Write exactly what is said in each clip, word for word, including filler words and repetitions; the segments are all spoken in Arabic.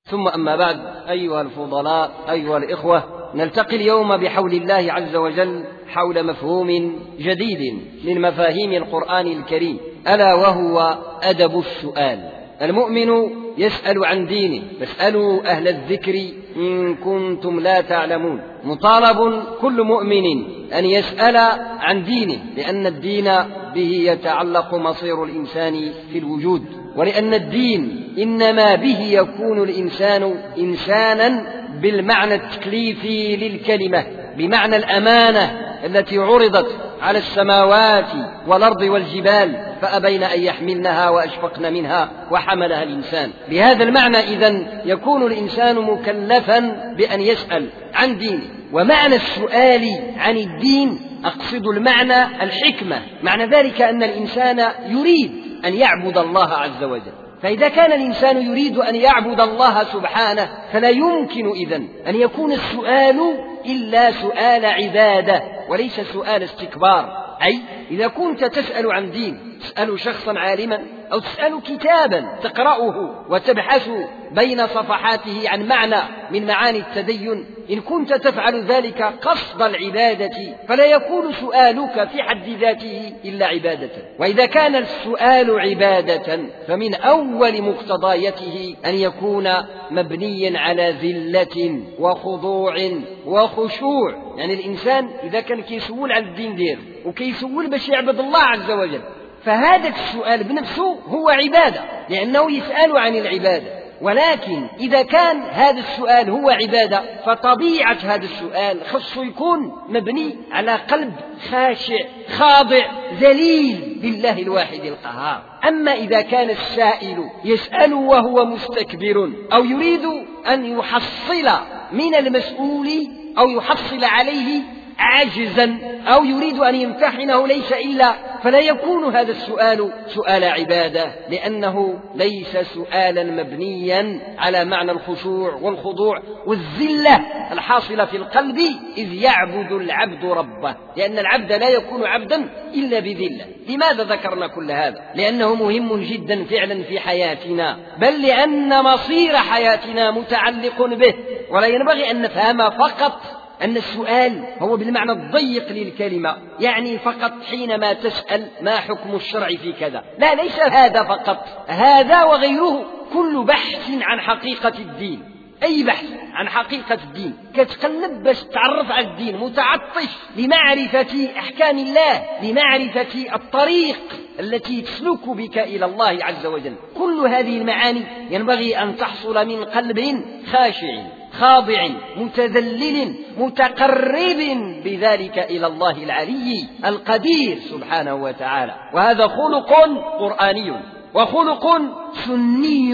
ثم أما بعد، أيها الفضلاء، أيها الإخوة، نلتقي اليوم بحول الله عز وجل حول مفهوم جديد من مفاهيم القرآن الكريم، ألا وهو أدب السؤال. المؤمن يسأل عن دينه، فاسألوا أهل الذكر إن كنتم لا تعلمون. مطالب كل مؤمن أن يسأل عن دينه، لأن الدين به يتعلق مصير الإنسان في الوجود، ولأن الدين إنما به يكون الإنسان إنسانا بالمعنى التكليفي للكلمة، بمعنى الأمانة التي عرضت على السماوات والأرض والجبال فأبين أن يحملنها وأشفقن منها وحملها الإنسان. بهذا المعنى إذن يكون الإنسان مكلفا بأن يسأل عن دينه. ومعنى السؤال عن الدين أقصد المعنى الحكمة، معنى ذلك أن الإنسان يريد أن يعبد الله عز وجل. فإذا كان الإنسان يريد أن يعبد الله سبحانه فلا يمكن إذن أن يكون السؤال إلا سؤال عبادة وليس سؤال استكبار. أي إذا كنت تسأل عن دين، تسأل شخصا عالما أو تسأل كتابا تقرأه وتبحث بين صفحاته عن معنى من معاني التدين، إن كنت تفعل ذلك قصد العبادة فلا يكون سؤالك في حد ذاته إلا عبادة. وإذا كان السؤال عبادة فمن أول مقتضياته أن يكون مبنيا على ذلة وخضوع وخشوع. يعني الإنسان إذا كان كيسول على الدين دير وكيسول باش يعبد الله عز وجل، فهذا السؤال بنفسه هو عبادة، لأنه يسأل عن العبادة. ولكن إذا كان هذا السؤال هو عبادة فطبيعة هذا السؤال خصه يكون مبني على قلب خاشع خاضع ذليل لله الواحد القهار. أما إذا كان السائل يسأل وهو مستكبر أو يريد أن يحصل من المسؤول أو يحصل عليه عجزا أو يريد أن يمتحنه ليس إلا، فلا يكون هذا السؤال سؤال عبادة، لأنه ليس سؤالا مبنيا على معنى الخشوع والخضوع والذلة الحاصلة في القلب إذ يعبد العبد ربه، لأن العبد لا يكون عبدا إلا بذلة. لماذا ذكرنا كل هذا؟ لأنه مهم جدا فعلا في حياتنا، بل لأن مصير حياتنا متعلق به. ولا ينبغي أن نفهم فقط أن السؤال هو بالمعنى الضيق للكلمة، يعني فقط حينما تسأل ما حكم الشرع في كذا. لا، ليس هذا فقط، هذا وغيره كل بحث عن حقيقة الدين. أي بحث عن حقيقة الدين كتقلب باش تعرف على الدين، متعطش لمعرفة أحكام الله، لمعرفة الطريق التي تسلك بك إلى الله عز وجل. كل هذه المعاني ينبغي أن تحصل من قلب خاشع خاضع متذلل متقرب بذلك إلى الله العلي القدير سبحانه وتعالى. وهذا خلق قرآني وخلق سني.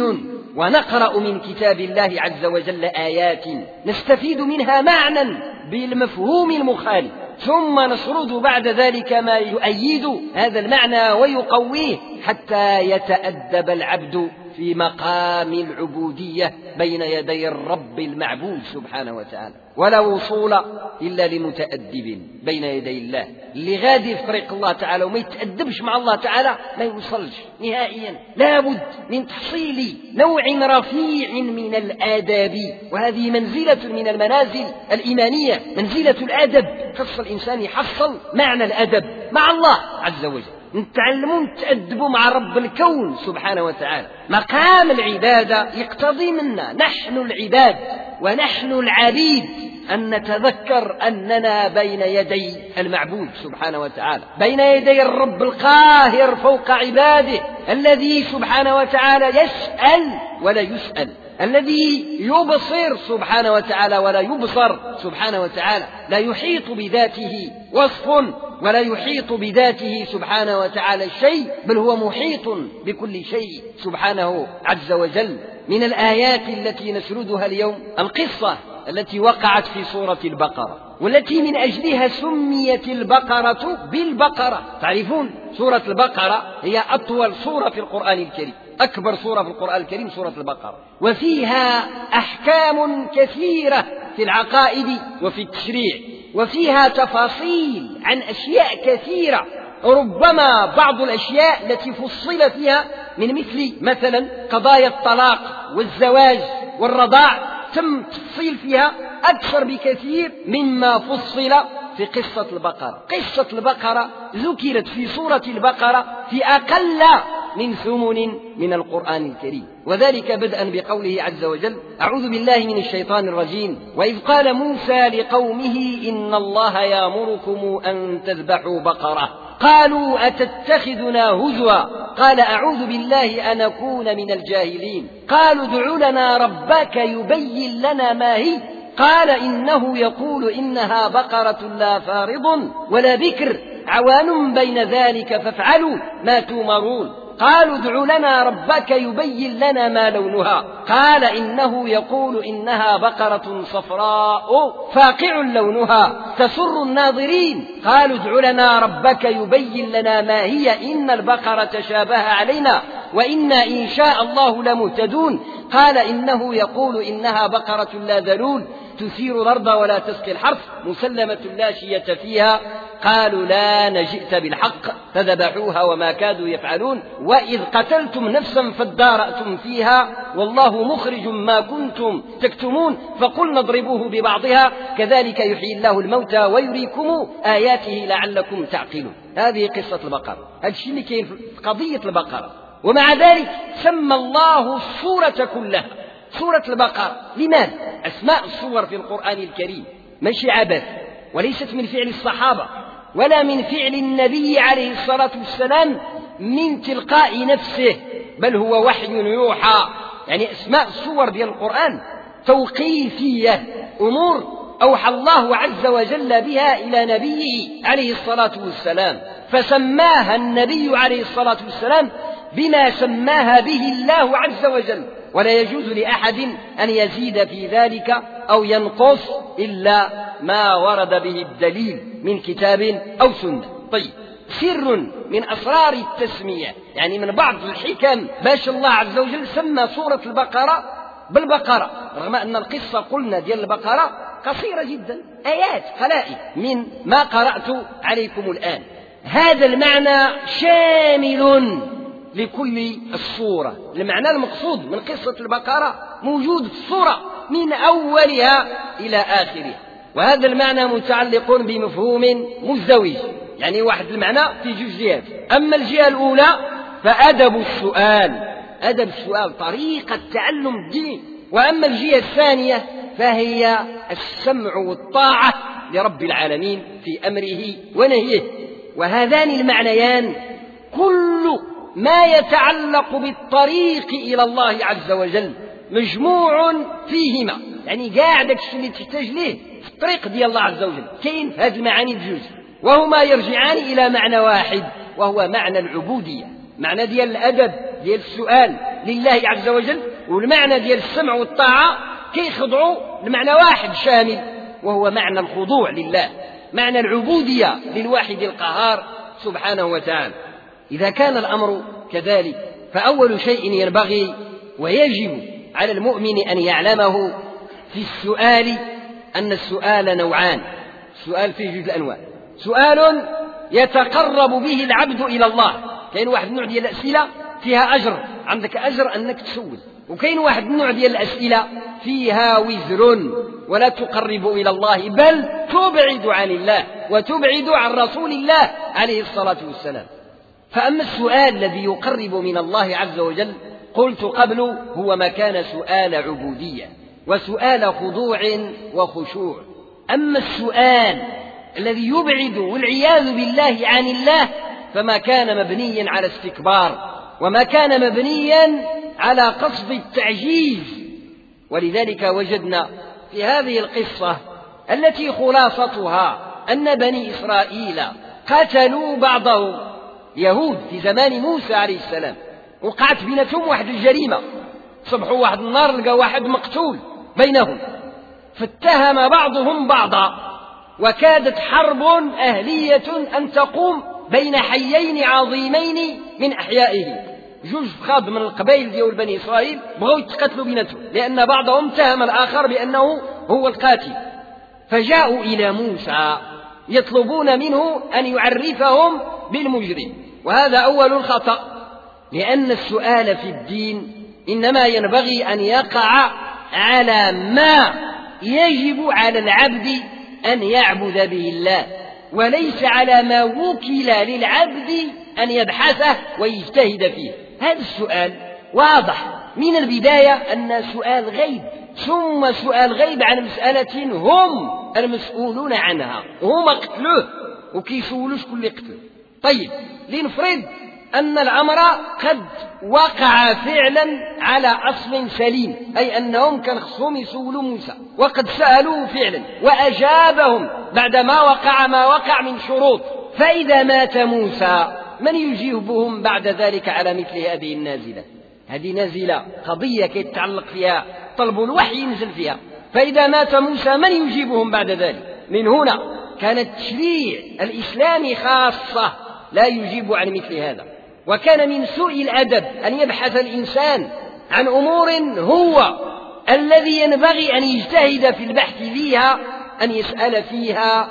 ونقرأ من كتاب الله عز وجل آيات نستفيد منها معنى بالمفهوم المخالف، ثم نسرد بعد ذلك ما يؤيد هذا المعنى ويقويه حتى يتأدب العبد في مقام العبودية بين يدي الرب المعبود سبحانه وتعالى. ولا وصول إلا لمتأدب بين يدي الله. اللي غادي في طريق الله تعالى وما يتأدبش مع الله تعالى ما يوصلش نهائيا. لابد من تحصيل نوع رفيع من الآداب، وهذه منزلة من المنازل الإيمانية، منزلة الأدب. خص الإنسان يحصل معنى الأدب مع الله عز وجل، نتعلموا نتأدبوا مع رب الكون سبحانه وتعالى. مقام العبادة يقتضي منا نحن العباد ونحن العبيد أن نتذكر أننا بين يدي المعبود سبحانه وتعالى، بين يدي الرب القاهر فوق عباده، الذي سبحانه وتعالى يسأل ولا يسأل، الذي يبصر سبحانه وتعالى ولا يبصر سبحانه وتعالى، لا يحيط بذاته وصف ولا يحيط بذاته سبحانه وتعالى شيء، بل هو محيط بكل شيء سبحانه عز وجل. من الآيات التي نسردها اليوم القصة التي وقعت في سورة البقرة، والتي من أجلها سميت البقرة بالبقرة. تعرفون سورة البقرة هي أطول سورة في القرآن الكريم، أكبر سورة في القرآن الكريم سورة البقرة، وفيها أحكام كثيرة في العقائد وفي التشريع، وفيها تفاصيل عن أشياء كثيرة، ربما بعض الأشياء التي فصل فيها من مثل مثلا قضايا الطلاق والزواج والرضاع تم تفصيل فيها أكثر بكثير مما فصل في قصة البقرة. قصة البقرة ذكرت في سورة البقرة في أقل من ثمن من القرآن الكريم، وذلك بدءا بقوله عز وجل: أعوذ بالله من الشيطان الرجيم: وإذ قال موسى لقومه إن الله يأمركم أن تذبحوا بقرة قالوا أتتخذنا هزوا قال أعوذ بالله أن أكون من الجاهلين قالوا ادع لنا ربك يبين لنا ما هي قال إنه يقول إنها بقرة لا فارض ولا بكر عوان بين ذلك فافعلوا ما تؤمرون قالوا ادع لنا ربك يبين لنا ما لونها قال إنه يقول إنها بقرة صفراء فاقع لونها تسر الناظرين قالوا ادع لنا ربك يبين لنا ما هي إن البقرة شابه علينا وإنا إن شاء الله لمهتدون قال إنه يقول إنها بقرة لا ذلول تثير الأرض ولا تسقي الحرث مسلمة لا شية فيها قالوا لا نجئت بالحق فذبحوها وما كادوا يفعلون وإذ قتلتم نفسا فادارأتم فيها والله مخرج ما كنتم تكتمون فقلنا اضربوه ببعضها كذلك يحيي الله الموتى ويريكم آياته لعلكم تعقلون. هذه قصة البقرة، هذا الشيء اللي كاين في قضية البقرة. ومع ذلك سمى الله السورة كلها سورة البقرة. لماذا؟ أسماء السور في القرآن الكريم ماشي عبث، وليست من فعل الصحابة ولا من فعل النبي عليه الصلاة والسلام من تلقاء نفسه، بل هو وحي يوحى. يعني أسماء السور ديال القرآن توقيفية، أمور أوحى الله عز وجل بها إلى نبيه عليه الصلاة والسلام، فسماها النبي عليه الصلاة والسلام بما سماها به الله عز وجل، ولا يجوز لأحد أن يزيد في ذلك أو ينقص إلا ما ورد به الدليل من كتاب أو سنة. طيب، سر من أسرار التسمية، يعني من بعض الحكم باش الله عز وجل سمى سورة البقرة بالبقرة، رغم أن القصة قلنا ديال البقرة قصيرة جدا، آيات خلائق من ما قرأت عليكم الآن. هذا المعنى شامل لكل الصورة، المعنى المقصود من قصة البقرة موجود في الصورة من أولها إلى آخرها، وهذا المعنى متعلق بمفهوم مزدوج، يعني واحد المعنى في جوج جهات. أما الجهة الأولى فأدب السؤال، أدب السؤال طريقة تعلم الدين. وأما الجهة الثانية فهي السمع والطاعة لرب العالمين في أمره ونهيه. وهذان المعنيان كل ما يتعلق بالطريق إلى الله عز وجل مجموع فيهما، يعني قاعد الشيء اللي تحتاج ليه في الطريق ديال الله عز وجل كاين في هذه المعاني الجوج، وهما يرجعان إلى معنى واحد وهو معنى العبودية، معنى ديال الأدب ديال السؤال لله عز وجل، والمعنى ديال السمع والطاعة كيخضعوا لمعنى واحد شامل وهو معنى الخضوع لله، معنى العبودية للواحد القهار سبحانه وتعالى. إذا كان الأمر كذلك فأول شيء ينبغي ويجب على المؤمن أن يعلمه في السؤال أن السؤال نوعان. السؤال فيه جزء الأنواع، سؤال يتقرب به العبد إلى الله، كاين واحد النوع ديال الأسئلة فيها أجر، عندك أجر أنك تسول، وكاين واحد النوع ديال الأسئلة فيها وزر ولا تقرب إلى الله بل تبعد عن الله وتبعد عن رسول الله عليه الصلاة والسلام. فأما السؤال الذي يقرب من الله عز وجل قلت قبل هو ما كان سؤال عبودية وسؤال خضوع وخشوع. أما السؤال الذي يبعد والعياذ بالله عن الله فما كان مبنيا على استكبار وما كان مبنيا على قصد التعجيز. ولذلك وجدنا في هذه القصة التي خلاصتها أن بني إسرائيل قتلوا بعضهم يهود في زمان موسى عليه السلام، وقعت بينتهم واحد الجريمة، صبحوا واحد النار لقى واحد مقتول بينهم، فاتهم بعضهم بعضا، وكادت حرب أهلية أن تقوم بين حيين عظيمين من أحيائه. جوج فخاض من القبائل ديال بني إسرائيل بغوا يتقتلوا بينتهم لأن بعضهم اتهم الآخر بأنه هو القاتل، فجاءوا إلى موسى يطلبون منه أن يعرفهم بالمجرم. وهذا أول الخطأ، لأن السؤال في الدين إنما ينبغي أن يقع على ما يجب على العبد أن يعبد به الله، وليس على ما وكل للعبد أن يبحثه ويجتهد فيه. هذا السؤال واضح من البداية أن سؤال غيب، ثم سؤال غيب عن مسألة هم المسؤولون عنها، هم قتلوه وكيسولوا شكون اللي قتلوه. طيب لنفرض أن الأمر قد وقع فعلا على أصل سليم، أي أنهم كان خصهم يسولوا موسى وقد سألوه فعلا وأجابهم بعدما وقع ما وقع من شروط. فإذا مات موسى من يجيبهم بعد ذلك على مثل هذه النازلة؟ هذه نازلة قضية يتعلق فيها طلب الوحي ينزل فيها. فإذا مات موسى من يجيبهم بعد ذلك؟ من هنا كان التشريع الإسلامي خاصة لا يجيب عن مثل هذا. وكان من سوء الأدب أن يبحث الإنسان عن أمور هو الذي ينبغي أن يجتهد في البحث فيها، أن يسأل فيها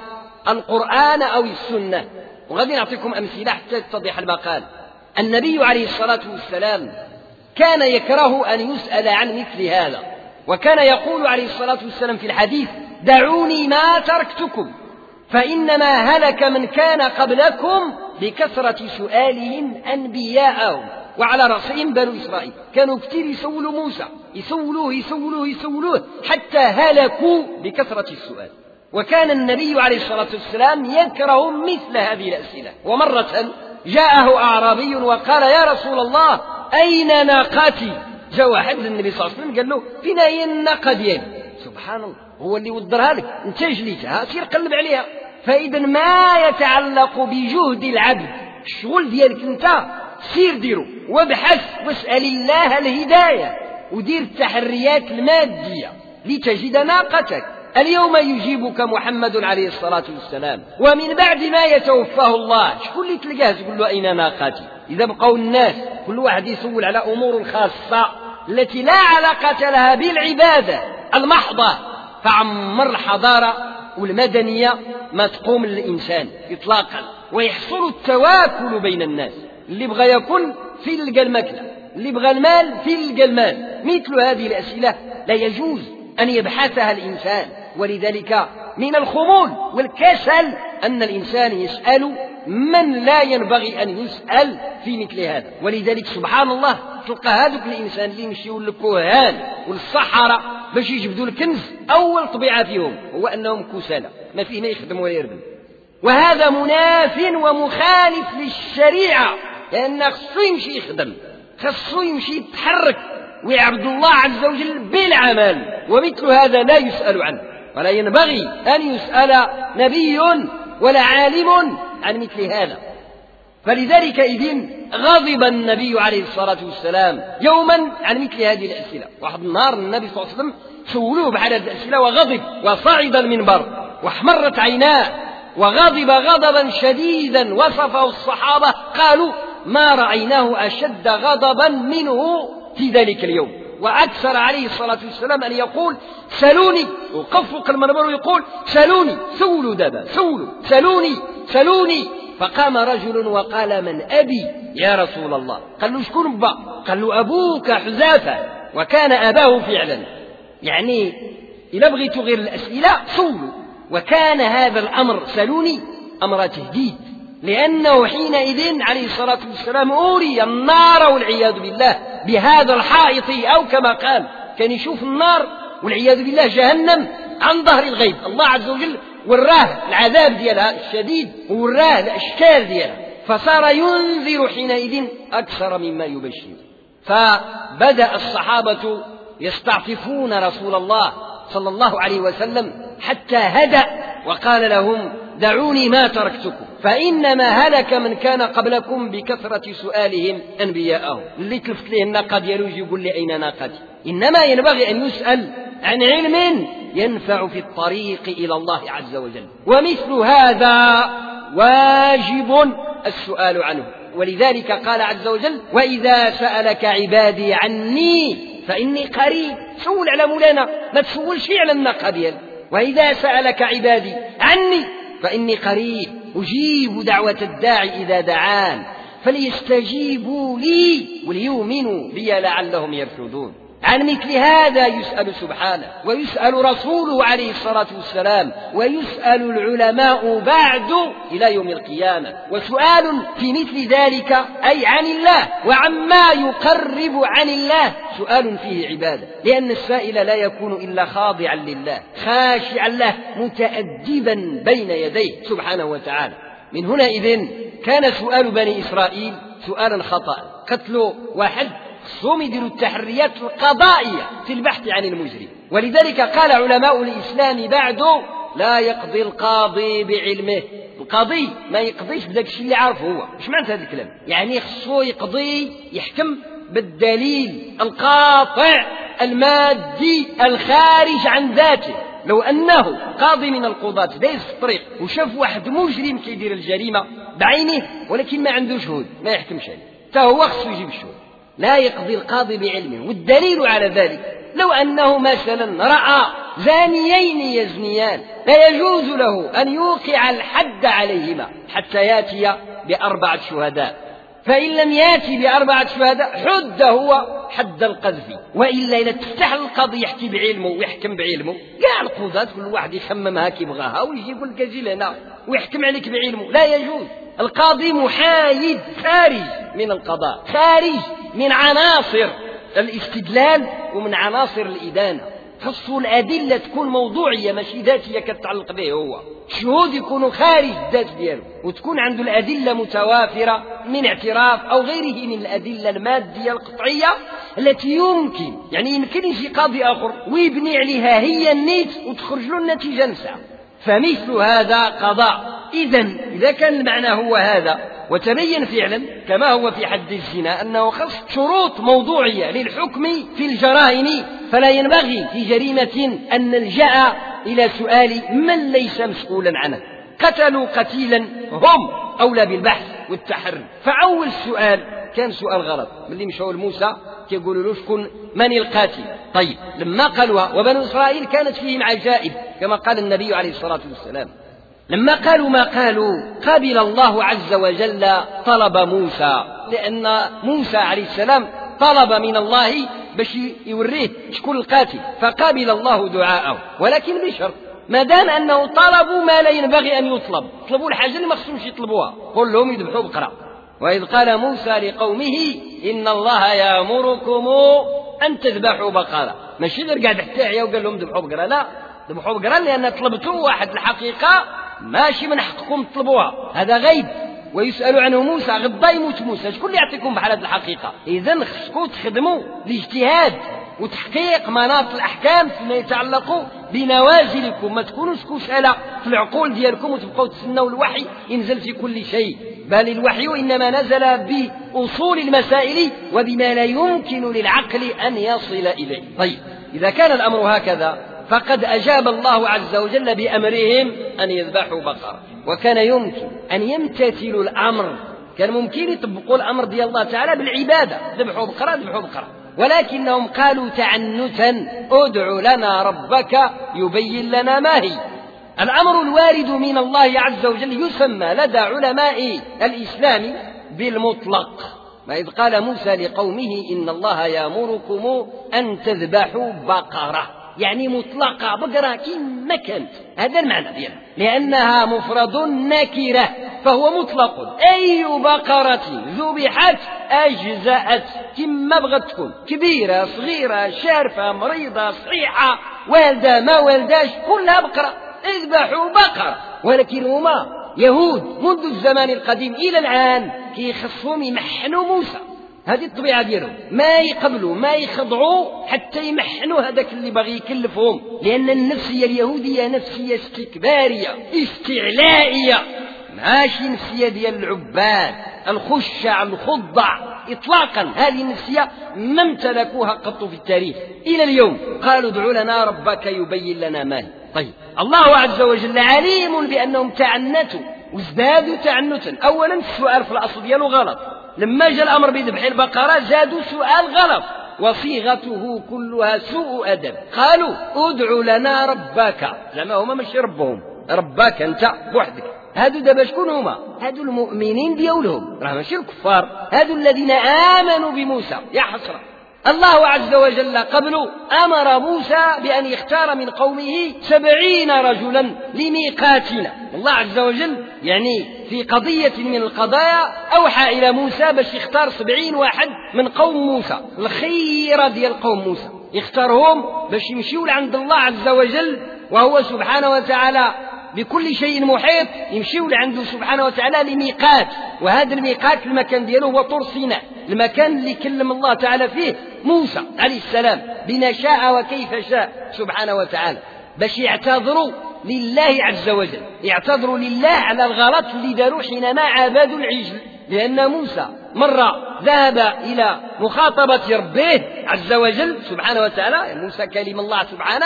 القرآن أو السنة. وغادي نعطيكم أمثلة حتى يتضح المقال. النبي عليه الصلاة والسلام كان يكره أن يسأل عن مثل هذا، وكان يقول عليه الصلاة والسلام في الحديث: دعوني ما تركتكم فإنما هلك من كان قبلكم بكثرة سؤالهم أنبياءهم، وعلى رأسهم بنو إسرائيل. كانوا كثير يسولوا موسى، يسولوه يسولوه يسولوه حتى هلكوا بكثرة السؤال. وكان النبي عليه الصلاة والسلام يكره مثل هذه الأسئلة. ومرة جاءه أعرابي وقال: يا رسول الله أين ناقتي؟ جاء واحد للنبي صلى الله عليه وسلم قال له: فين هي الناقة ديالي؟ سبحان الله، هو اللي ودرها لك، انت جليتها سير قلب عليها. فإذا ما يتعلق بجهد العبد، الشغل ديالك انت سير ديرو وابحث واسأل الله الهداية ودير التحريات المادية لتجد ناقتك. اليوم يجيبك محمد عليه الصلاة والسلام، ومن بعد ما يتوفاه الله شكون اللي تلقاه تقول له أين ناقتي؟ إذا بقوا الناس كل واحد يسول على أمور خاصة التي لا علاقة لها بالعبادة المحضة، فعمر الحضارة والمدنية ما تقوم للإنسان إطلاقا، ويحصل التواكل بين الناس. اللي بغى يأكل في لقى الماكلة، اللي بغى المال في لقى المال. مثل هذه الأسئلة لا يجوز أن يبحثها الإنسان. ولذلك من الخمول والكسل أن الإنسان يسأل من لا ينبغي أن يسأل في مثل هذا. ولذلك سبحان الله تلقى هذوك الإنسان اللي يمشيوا للكهان والصحراء باش يجبدوا الكنز، أول طبيعة فيهم هو أنهم كسالى، ما فيه ما يخدم ولا يربن. وهذا مناف ومخالف للشريعة، لأن خصو يمشي يخدم، خصو يمشي يتحرك ويعبد الله عز وجل بالعمل. ومثل هذا لا يسأل عنه، ولا ينبغي أن يسأل نبي ولا عالم عن مثل هذا. فلذلك إذن غضب النبي عليه الصلاة والسلام يوما عن مثل هذه الأسئلة. واحد النهار النبي صلى الله عليه وسلم سولوه بحال هذه الأسئلة وغضب وصعد المنبر واحمرت عيناه وغضب غضبا شديدا. وصفه الصحابة قالوا: ما رأيناه أشد غضبا منه في ذلك اليوم. وأكثر عليه الصلاة والسلام أن يقول: سلوني، وقف فوق المنبر ويقول: سلوني، سولوا دابا، سولوا، سلوني، سلوني. فقام رجل وقال: من أبي يا رسول الله؟ قال له: شكون با؟ قال له: أبوك حذافة. وكان أباه فعلا. يعني إذا بغيتوا غير الأسئلة سولوا. وكان هذا الأمر سلوني أمر تهديد، لأنه حينئذ عليه الصلاة والسلام أوري النار والعياذ بالله بهذا الحائط، أو كما قال كان يشوف النار والعياذ بالله جهنم عن ظهر الغيب. الله عز وجل وراه العذاب ديالها الشديد ووراه الأشكال ديالها، فصار ينذر حينئذ أكثر مما يبشر. فبدأ الصحابة يستعطفون رسول الله صلى الله عليه وسلم حتى هدأ وقال لهم: دعوني ما تركتكم فإنما هلك من كان قبلكم بكثرة سؤالهم أنبياءهم. اللي تلفت له الناقة ديالو يجي يقول لي أين ناقتي؟ إنما ينبغي أن يسأل عن علم ينفع في الطريق إلى الله عز وجل، ومثل هذا واجب السؤال عنه. ولذلك قال عز وجل: وإذا سألك عبادي عني فإني قريب. سول على مولانا، ما تسولش على الناقة ديال. وإذا سألك عبادي عني فإني قريب أجيب دعوة الداعي إذا دعان فليستجيبوا لي وليؤمنوا بي لعلهم يرشدون. عن مثل هذا يسأل سبحانه، ويسأل رسوله عليه الصلاة والسلام، ويسأل العلماء بعد إلى يوم القيامة. وسؤال في مثل ذلك أي عن الله وعما يقرب عن الله سؤال فيه عبادة، لأن السائل لا يكون إلا خاضعا لله خاشعا له متأدبا بين يديه سبحانه وتعالى. من هنا إذن كان سؤال بني إسرائيل سؤالا خطأ. قتلوا واحد خصهم يديروا التحريات القضائية في البحث عن المجرم، ولذلك قال علماء الإسلام بعد لا يقضي القاضي بعلمه. القاضي ما يقضيش بداك الشيء اللي عارفه هو. ايش معنى هذا الكلام؟ يعني خصو يقضي يحكم بالدليل القاطع المادي الخارج عن ذاته. لو أنه قاضي من القضاة دايز في الطريق وشاف واحد مجرم كيدير الجريمة بعينه ولكن ما عنده شهود ما يحكمش عليه، تا هو خصو يجيب الشهود. لا يقضي القاضي بعلمه. والدليل على ذلك لو أنه مثلا رأى زانيين يزنيان لا يجوز له أن يوقع الحد عليهما حتى يأتي بأربعة شهداء، فإن لم يأتي بأربعة شهداء حد هو حد القذف. وإلا إذا تفتح القاضي يحكي بعلمه ويحكم بعلمه كاع القضاة كل واحد يخممها كيبغاها ويجي يقول لك اجي لهنا ويحكم عليك بعلمه. لا يجوز. القاضي محايد خارج من القضاء، خارج من عناصر الاستدلال ومن عناصر الإدانة. خصو الأدلة تكون موضوعية ماشي ذاتية كتعلق به هو. الشهود يكونوا خارج الذات دياله وتكون عنده الأدلة متوافرة من اعتراف أو غيره من الأدلة المادية القطعية التي يمكن يعني يمكن يجي قاضي آخر ويبني عليها هي النيت وتخرج له النتيجة نفسها. فمثل هذا قضاء. إذن إذا كان المعنى هو هذا وتبين فعلا كما هو في حد الزنا أنه خص شروط موضوعية للحكم في الجرائم، فلا ينبغي في جريمة أن نلجأ إلى سؤال من ليس مسؤولا عنه. قتلوا قتيلا هم أولى بالبحث والتحري. فأول سؤال كان سؤال غلط. من اللي مشوا لموسى كيقولوا له شكون من القاتل. طيب لما قالوا وبنو إسرائيل كانت فيهم عجائب كما قال النبي عليه الصلاة والسلام، لما قالوا ما قالوا قبل الله عز وجل طلب موسى، لأن موسى عليه السلام طلب من الله باش يوريه شكون القاتل فقبل الله دعاءه، ولكن بشرط ما دام أنه طلبوا ما لا ينبغي أن يطلب. طلبوا الحاجة اللي ما خصهمش يطلبوها. قل لهم يذبحوا بقرة. وإذ قال موسى لقومه إن الله يأمركم أن تذبحوا بقرة. ماشي غير قاعد حتى وقال لهم ذبحوا بقرة، لا ذبحوا بقرة لأن طلبتوا واحد الحقيقة ماشي من حقكم تطلبوها، هذا غيب. ويسأل عنه موسى غدا يموت موسى، شكون اللي يعطيكم بحال هذه الحقيقة؟ إذن خصكم تخدموا الاجتهاد وتحقيق مناط الأحكام فيما يتعلق بنوازلكم، ما تكونوش كسالى في العقول ديالكم وتبقوا تسنوا الوحي ينزل في كل شيء، بل الوحي إنما نزل بأصول المسائل وبما لا يمكن للعقل أن يصل إليه. طيب إذا كان الأمر هكذا فقد أجاب الله عز وجل بأمرهم أن يذبحوا بقرة، وكان يمكن أن يمتثلوا الأمر، كان ممكن يطبقوا الأمر ديال الله تعالى بالعبادة، ذبحوا بقرة ذبحوا بقرة، ولكنهم قالوا تعنتا ادع لنا ربك يبين لنا ما هي. الأمر الوارد من الله عز وجل يسمى لدى علماء الإسلام بالمطلق. وإذ قال موسى لقومه إن الله يأمركم أن تذبحوا بقرة، يعني مطلقة بقرة كما كانت، هذا المعنى ديالها، لأنها مفرد نكرة فهو مطلق. أي بقرة ذبحت أجزأت كما بغت تكون، كبيرة صغيرة شارفة مريضة صحيحة والدة ما والداش كلها بقرة، اذبحوا بقرة. ولكن هما يهود منذ الزمان القديم إلى الآن كيخصهم يمحنوا موسى، هذه الطبيعة ديالهم، ما يقبلوا ما يخضعوا حتى يمحنوا هذاك اللي باغي يكلفهم، لأن النفسية اليهودية نفسية استكبارية استعلائية، ماشي نفسية ديال العباد الخشع الخضع إطلاقا. هذه النفسية ما امتلكوها قط في التاريخ إلى اليوم. قالوا ادع لنا ربك يبين لنا ما هي. طيب الله عز وجل عليم بأنهم تعنتوا وازدادوا تعنتا. أولا السؤال في الأصل دياله غلط، لما جاء الأمر بذبح البقرة زادوا سؤال غلط وصيغته كلها سوء أدب. قالوا ادع لنا ربك، زعما هما ماشي ربهم، ربك أنت بوحدك. هادو دابا شكون هما؟ هادو المؤمنين ديالهم، راه ماشي الكفار، هادو الذين آمنوا بموسى. يا حسرة الله عز وجل قبل أمر موسى بأن يختار من قومه سبعين رجلا لميقاتنا. الله عز وجل يعني في قضية من القضايا أوحى إلى موسى باش يختار سبعين واحد من قوم موسى، الخيرة ديال قوم موسى، يختارهم باش يمشيوا لعند الله عز وجل وهو سبحانه وتعالى بكل شيء محيط، يمشيوا لعنده سبحانه وتعالى لميقات. وهذا الميقات المكان دياله هو طور سيناء، المكان اللي كلم الله تعالى فيه موسى عليه السلام بما شاء وكيف شاء سبحانه وتعالى، باش يعتذروا لله عز وجل، يعتذروا لله على الغلط اللي داروا حينما عبدوا العجل. لأن موسى مرة ذهب إلى مخاطبة ربه عز وجل سبحانه وتعالى، موسى كلم الله سبحانه،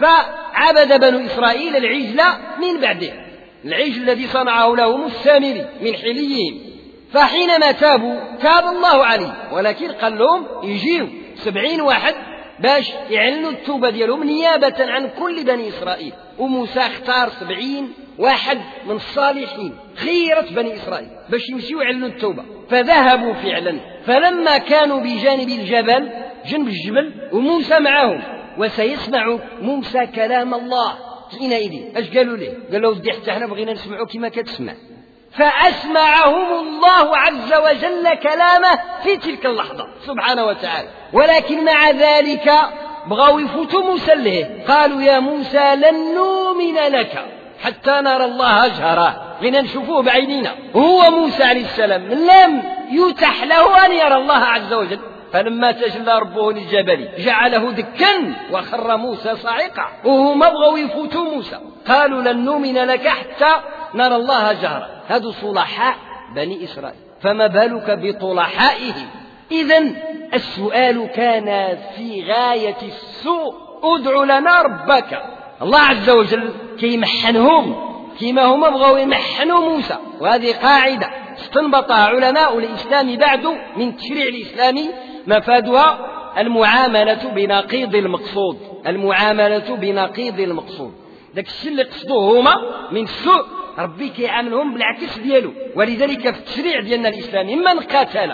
فعبد بنو إسرائيل العجل من بعده، العجل الذي صنعه لهم السامري من حليهم. فحينما تابوا تاب الله عليه، ولكن قال لهم يجيوا سبعين واحد باش يعلنوا التوبة ديالهم نيابة عن كل بني إسرائيل. وموسى اختار سبعين واحد من الصالحين خيرة بني إسرائيل باش يمشيوا يعلنوا التوبة. فذهبوا فعلا، فلما كانوا بجانب الجبل جنب الجبل وموسى معهم وسيسمع موسى كلام الله حينئذ، اش قالوا له؟ قالوا ودي حتى احنا بغينا نسمعوا كما كتسمع. فأسمعهم الله عز وجل كلامه في تلك اللحظة سبحانه وتعالى. ولكن مع ذلك بغوا يفوتوا موسى له، قالوا يا موسى لن نؤمن لك حتى نرى الله جهرة، غينا نشوفوه بعينينا. هو موسى عليه السلام لم يتح له أن يرى الله عز وجل، فلما تجلى ربه للجبل جعله دكا وخر موسى صاعقا. وهما بغوا يفوتوا موسى، قالوا لن نؤمن لك حتى نرى الله جهرة. هذو صلحاء بني إسرائيل، فما بالك بطلحائهم؟ إذن السؤال كان في غاية السوء، ادع لنا ربك. الله عز وجل كيمحنهم كما هما بغوا يمحنوا موسى. وهذه قاعدة استنبطها علماء الإسلام بعد من التشريع الإسلامي، مفادها المعاملة بنقيض المقصود، المعاملة بنقيض المقصود. داك الشيء اللي قصدوه هما من السوء ربي كيعاملهم بالعكس ديالو. ولذلك في التشريع ديالنا الإسلامي من قتل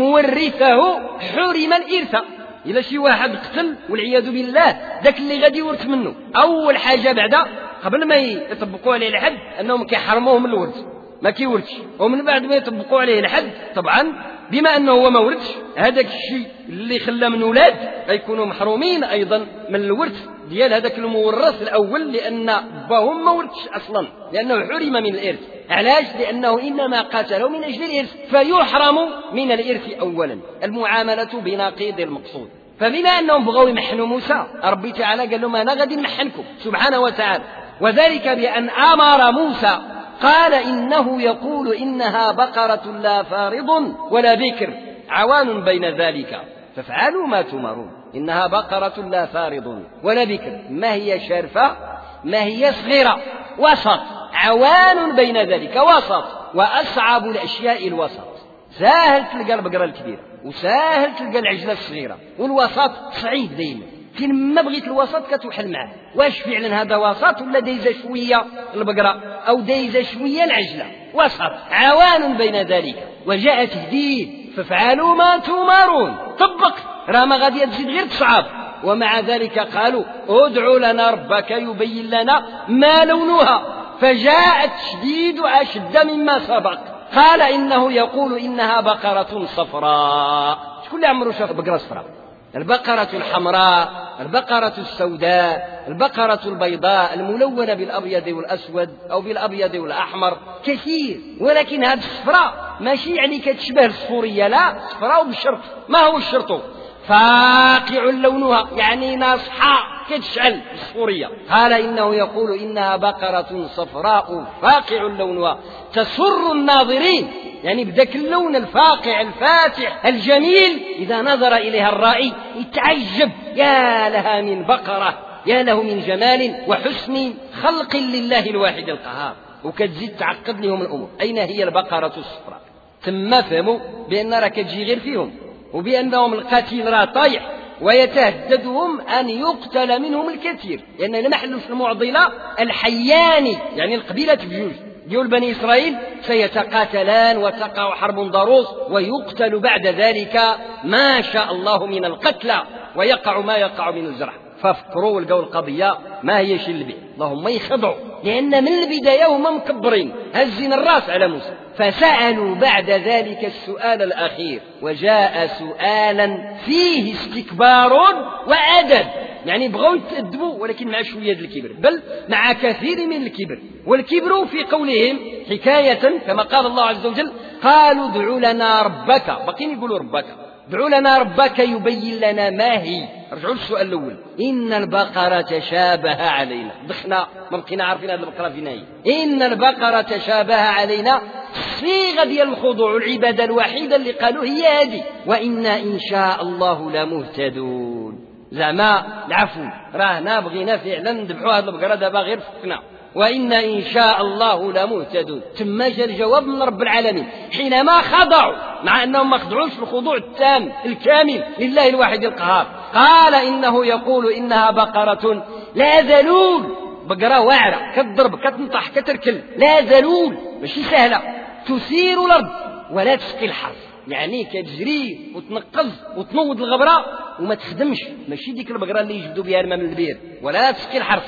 مورثه حرم الإرث. إلا شي واحد قتل والعياذ بالله داك اللي غادي يورث منه، أول حاجة بعدا قبل ما يطبقوا عليه الحد أنهم كيحرموه من الورث، ما كيورثش. ومن بعد ما يطبقوا عليه الحد طبعا بما أنه هو ما ورثش، هذاك الشيء اللي خلى من ولاد غيكونوا محرومين أيضا من الورث ديال هذاك المورث الأول، لأن باهم ما ورثش أصلا، لأنه حرم من الإرث. علاش؟ لأنه إنما قاتله من أجل الإرث، فيحرم من الإرث أولا. المعاملة بنقيض المقصود. فبما أنهم بغوا يمحنوا موسى، ربي تعالى قال لهم أنا غادي نمحنكم سبحانه وتعالى، وذلك بأن أمر موسى قال إنه يقول إنها بقرة لا فارض ولا بكر عوان بين ذلك فافعلوا ما تؤمرون. إنها بقرة لا فارض ولا بكر، ما هي شارفة ما هي صغيرة، وسط، عوان بين ذلك، وسط. وأصعب الأشياء الوسط. ساهل تلقى البقرة الكبيرة وساهل تلقى العجلة الصغيرة، والوسط صعيب دايما. كي ما بغيت الوسط كتوحل معه، واش فعلا هذا وسط ولا دايزة شوية البقرة أو دايزة شوية العجلة؟ وسط، عوان بين ذلك. وجاء تهديد فافعلوا ما تؤمرون، طبق، راه ما غادي تزيد غير تصعب. ومع ذلك قالوا ادع لنا ربك يبين لنا ما لونها، فجاء التشديد أشد مما سبق. قال إنه يقول إنها بقرة صفراء. شكون اللي عمره شاف بقرة صفراء؟ البقرة الحمراء، البقرة السوداء، البقرة البيضاء الملونة بالأبيض والأسود أو بالأبيض والأحمر كثير. ولكن هذه الصفراء ماشي يعني كتشبه الصفورية، لا، صفراء بالشرط. ما هو الشرط؟ فاقع لونها، يعني ناصحة كتشعل الصفورية. قال إنه يقول إنها بقرة صفراء فاقع لونها تسر الناظرين، يعني بذاك اللون الفاقع الفاتح الجميل، إذا نظر إليها الرائي يتعجب، يا لها من بقرة، يا له من جمال وحسن خلق لله الواحد القهار. وكتزيد تعقد لهم الأمور. أين هي البقرة الصفراء؟ ثم فهموا بأن راه كتجي غير فيهم، وبأنهم القتيل راه طايح ويتهددهم أن يقتل منهم الكثير، لأن ما حلوا في المعضلة الحياني، يعني القبيلة بجوج، ديال بني إسرائيل سيتقاتلان وتقع حرب ضروس ويقتل بعد ذلك ما شاء الله من القتلى ويقع ما يقع من الجرح. ففكروا ولقوا القضية ما هيش اللبي، اللهم يخضعوا، لأن من البداية هما مكبرين هزين الراس على موسى. فسألوا بعد ذلك السؤال الأخير، وجاء سؤالا فيه استكبار وأدب، يعني بغوا يتأدبوا ولكن مع شوية الكبر، بل مع كثير من الكبر. والكبر في قولهم حكاية كما قال الله عز وجل قالوا ادع لنا ربك، باقين يقولوا ربك، ادع لنا ربك يبين لنا ما هي. رجعوا للسؤال الأول، إن البقرة تشابه علينا، دخنا ما بقينا عارفين هذه البقرة فين هي. إن البقرة تشابه علينا، الصيغة ديال الخضوع والعبادة الوحيدة اللي قالوا هي هذه، وإنا إن شاء الله لمهتدون. زعما العفو راهنا بغينا فعلا نذبحوا هذه البقرة دابا غير فكنا، وإنا إن شاء الله لمهتدون. ثم جاء الجواب من رب العالمين حينما خضعوا، مع أنهم ما خضعوش في الخضوع التام الكامل لله الواحد القهار. قال إنه يقول إنها بقرة لا ذلول، بقرة واعرة كتضرب كتنطح كتركل، لا ذلول ماشي سهلة، تثير الأرض ولا تسقي الحرث، يعني كتجري وتنقز وتنوض الغبرة وما تخدمش، ماشي ديك البقرة اللي يجبدوا بها الماء من البير، ولا تسقي الحرث.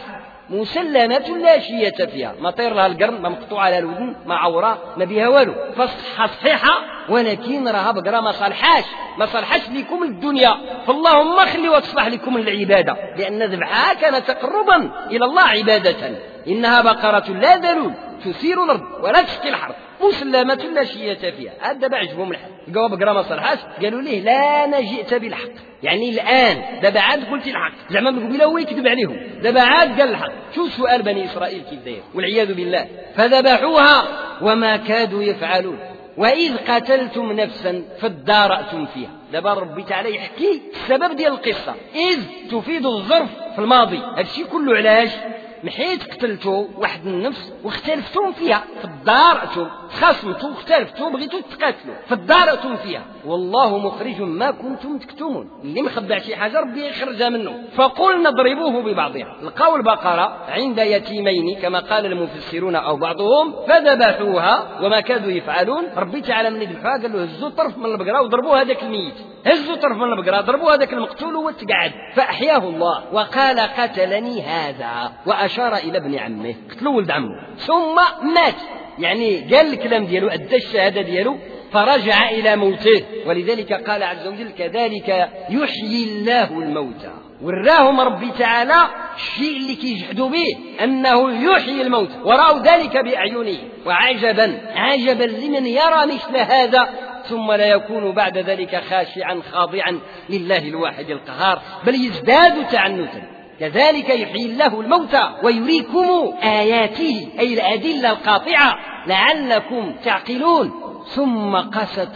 مسلمة لا شية فيها، ما طير لها القرن، ما مقطوع على الودن، ما عورة، ما بها والو، فصحة صحيحة، ولكن راها بقرة ما صالحاش ما صالحاش لكم الدنيا، فاللهم خلي وتصلح لكم العبادة، لأن ذبحها كان تقربا إلى الله عبادة. إنها بقرة لا ذلول تثير الأرض ولا تسقي الحرث مسلمة لا شية فيها. هذا بعجبهم الحق، لقوا بقرة ما صالحاش قالوا ليه لا أنا جئت بالحق، يعني الآن دابا عاد قلت الحق، زعما قبيله هو يكذب عليهم، دابا عاد قال الحق. شو سؤال بني إسرائيل كيف داير والعياذ بالله. فذبحوها وما كادوا يفعلون وإذ قتلتم نفسا فادارأتم فيها. دابا ربي تعالى يحكي السبب ديال القصة، إذ تفيد الظرف في الماضي، هادشي كله علاش محيت قتلتوا واحد النفس واختلفتم فيها، فادارأتم خاصمتوا واختلفتوا بغيتوا تقاتلوا فادارأتم فيها، والله مخرج ما كنتم تكتمون. اللي مخبع شي حاجة ربي يخرجها منه. فقلنا اضربوه ببعضها، لقوا البقرة عند يتيمين كما قال المفسرون أو بعضهم فذبحوها وما كادوا يفعلون. ربي تعالى من يذبحوها قال له هزوا طرف من البقرة وضربوا هذاك الميت، هزوا طرف من البقرة ضربوا هذاك المقتول وتقعد، فأحياه الله وقال قتلني هذا، وأشار إلى ابن عمه، قتلوا ولد عمه، ثم مات، يعني قال الكلام ديالو أدى الشهادة ديالو فرجع إلى موته. ولذلك قال عز وجل كذلك يحيي الله الموتى، وراهم ربي تعالى الشيء اللي كيجحدوا به أنه يحيي الموت، ورأوا ذلك بأعينه. وعجبا عجبا لمن يرى مثل هذا ثم لا يكون بعد ذلك خاشعا خاضعا لله الواحد القهار، بل يزداد تعنتا. كذلك يحيي الله الموتى ويريكم آياته أي الأدلة القاطعة لعلكم تعقلون. ثم قست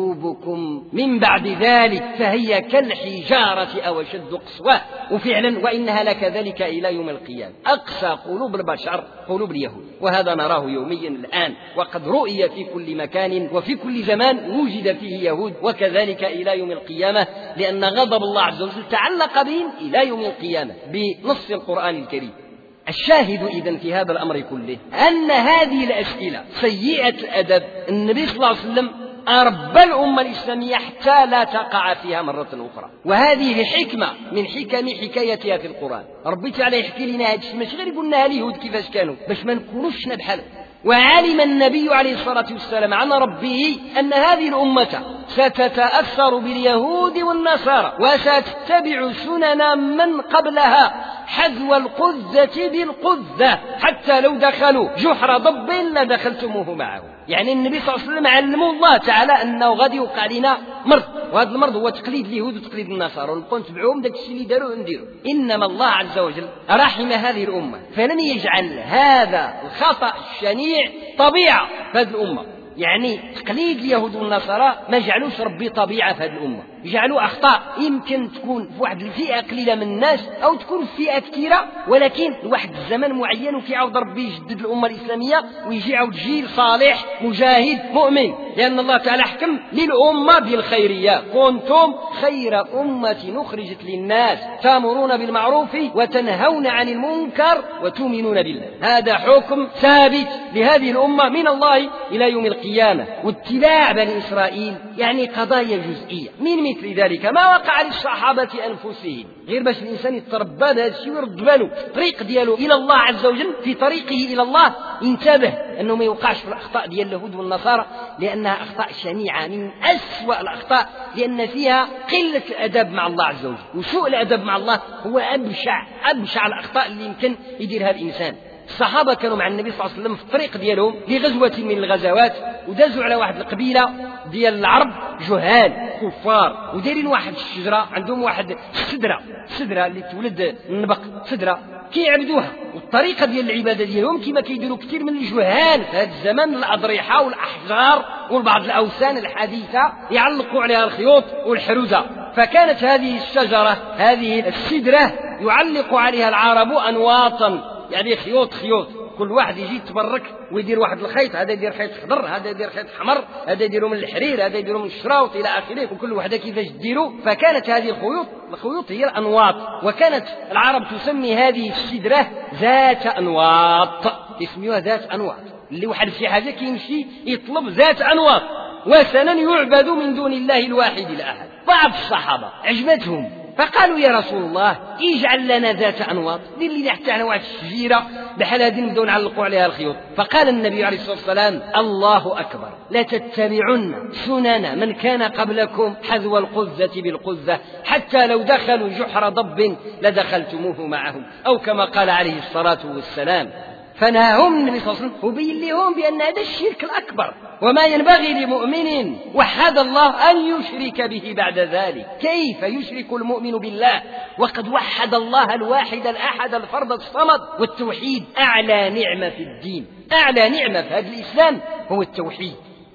قلوبكم من بعد ذلك فهي كالحجارة أو أشد قسوة. وفعلا وإنها لكذلك إلى يوم القيامة، أقسى قلوب البشر قلوب اليهود، وهذا نراه يوميا الآن، وقد رؤي في كل مكان وفي كل زمان وجد فيه يهود، وكذلك إلى يوم القيامة، لأن غضب الله عز وجل تعلق بهم إلى يوم القيامة بنص القرآن الكريم. الشاهد إذن في هذا الأمر كله أن هذه الأسئلة سيئة الأدب النبي صلى الله عليه وسلم أربى الأمة الإسلامية حتى لا تقع فيها مرة أخرى، وهذه حكمة من حكم حكايتها في القرآن. ربي تعالى يحكي لنا هذا الشيء ماشي غير يقول لنا اليهود كيفاش كانوا باش ما نكونوش بحالهم. وعلم النبي عليه الصلاة والسلام عن ربه أن هذه الأمة ستتأثر باليهود والنصارى وستتبع سنن من قبلها حذو القذة بالقذة، حتى لو دخلوا جحر ضب لدخلتموه معه. يعني النبي صلى الله عليه وسلم علمه الله تعالى أنه غادي يوقع لنا مرض، وهذا المرض هو تقليد اليهود وتقليد النصارى، ونبقوا نتبعوهم داك الشيء اللي داروه نديروا. إنما الله عز وجل رحم هذه الأمة فلم يجعل هذا الخطأ الشنيع طبيعة في هذه الأمة، يعني تقليد اليهود والنصارى ما جعلوش ربي طبيعة في هذه الأمة، جعلوا أخطاء يمكن تكون في واحد الفئة قليلة من الناس أو تكون في فئة كثيرة، ولكن لواحد الزمن معين وكيعاود ربي يجدد الأمة الإسلامية ويجي عاود جيل صالح مجاهد مؤمن، لأن الله تعالى حكم للأمة بالخيرية: كنتم خير أمة أخرجت للناس تأمرون بالمعروف وتنهون عن المنكر وتؤمنون بالله. هذا حكم ثابت لهذه الأمة من الله إلى يوم القيامة. واتباع بني إسرائيل يعني قضايا جزئية من مثل ذلك ما وقع للصحابة أنفسهم، غير باش الإنسان يتربى بهذا الشيء ويرد باله الطريق دياله إلى الله عز وجل. في طريقه إلى الله ينتبه أنه ما يوقعش في الأخطاء ديال اليهود والنصارى، لأنها أخطاء شنيعة من أسوأ الأخطاء، لأن فيها قلة الأدب مع الله عز وجل. وسوء الأدب مع الله هو أبشع أبشع الأخطاء اللي يمكن يديرها الإنسان. الصحابة كانوا مع النبي صلى الله عليه وسلم في الطريق ديالهم لغزوة من الغزوات، ودازوا على واحد القبيلة ديال العرب جهال كفار، ودايرين واحد الشجرة عندهم واحد السدرة السدرة اللي تولد النبق سدرة كيعبدوها. والطريقة ديال العبادة ديالهم كما كيديروا كثير من الجهال في هذا الزمن، الأضرحة والأحجار والبعض الأوثان الحديثة يعلقوا عليها الخيوط والحروزة. فكانت هذه الشجرة هذه السدرة يعلق عليها العرب أنواطا، يعني خيوط خيوط، كل واحد يجي يتبرك ويدير واحد الخيط، هذا يدير خيط خضر، هذا يدير خيط حمر، هذا يديروا من الحرير، هذا يديروا من الشراوط إلى آخره، وكل وحده كيفاش تديروا. فكانت هذه الخيوط الخيوط هي الأنواط، وكانت العرب تسمي هذه السدرة ذات أنواط، يسميوها ذات أنواط. اللي واحد في حاجة كيمشي يطلب ذات أنواط، وثنا يعبد من دون الله الواحد الأحد. بعض الصحابة عجبتهم فقالوا: يا رسول الله اجعل لنا ذات أنواط، دير لنا حتى على واحد الشجيرة بحال هذه نبداو نعلقوا عليها الخيوط. فقال النبي عليه الصلاة والسلام: الله أكبر، لتتبعن سنن من كان قبلكم حذو القذة بالقذة، حتى لو دخلوا جحر ضب لدخلتموه معهم، أو كما قال عليه الصلاة والسلام. فنهاهم النبي صلى الله عليه وسلم وبين لهم بأن هذا الشرك الأكبر، وما ينبغي لمؤمن وحد الله أن يشرك به بعد ذلك. كيف يشرك المؤمن بالله وقد وحد الله الواحد الأحد الفرد الصمد؟ والتوحيد أعلى نعمة في الدين، أعلى نعمة في هذا الإسلام هو التوحيد.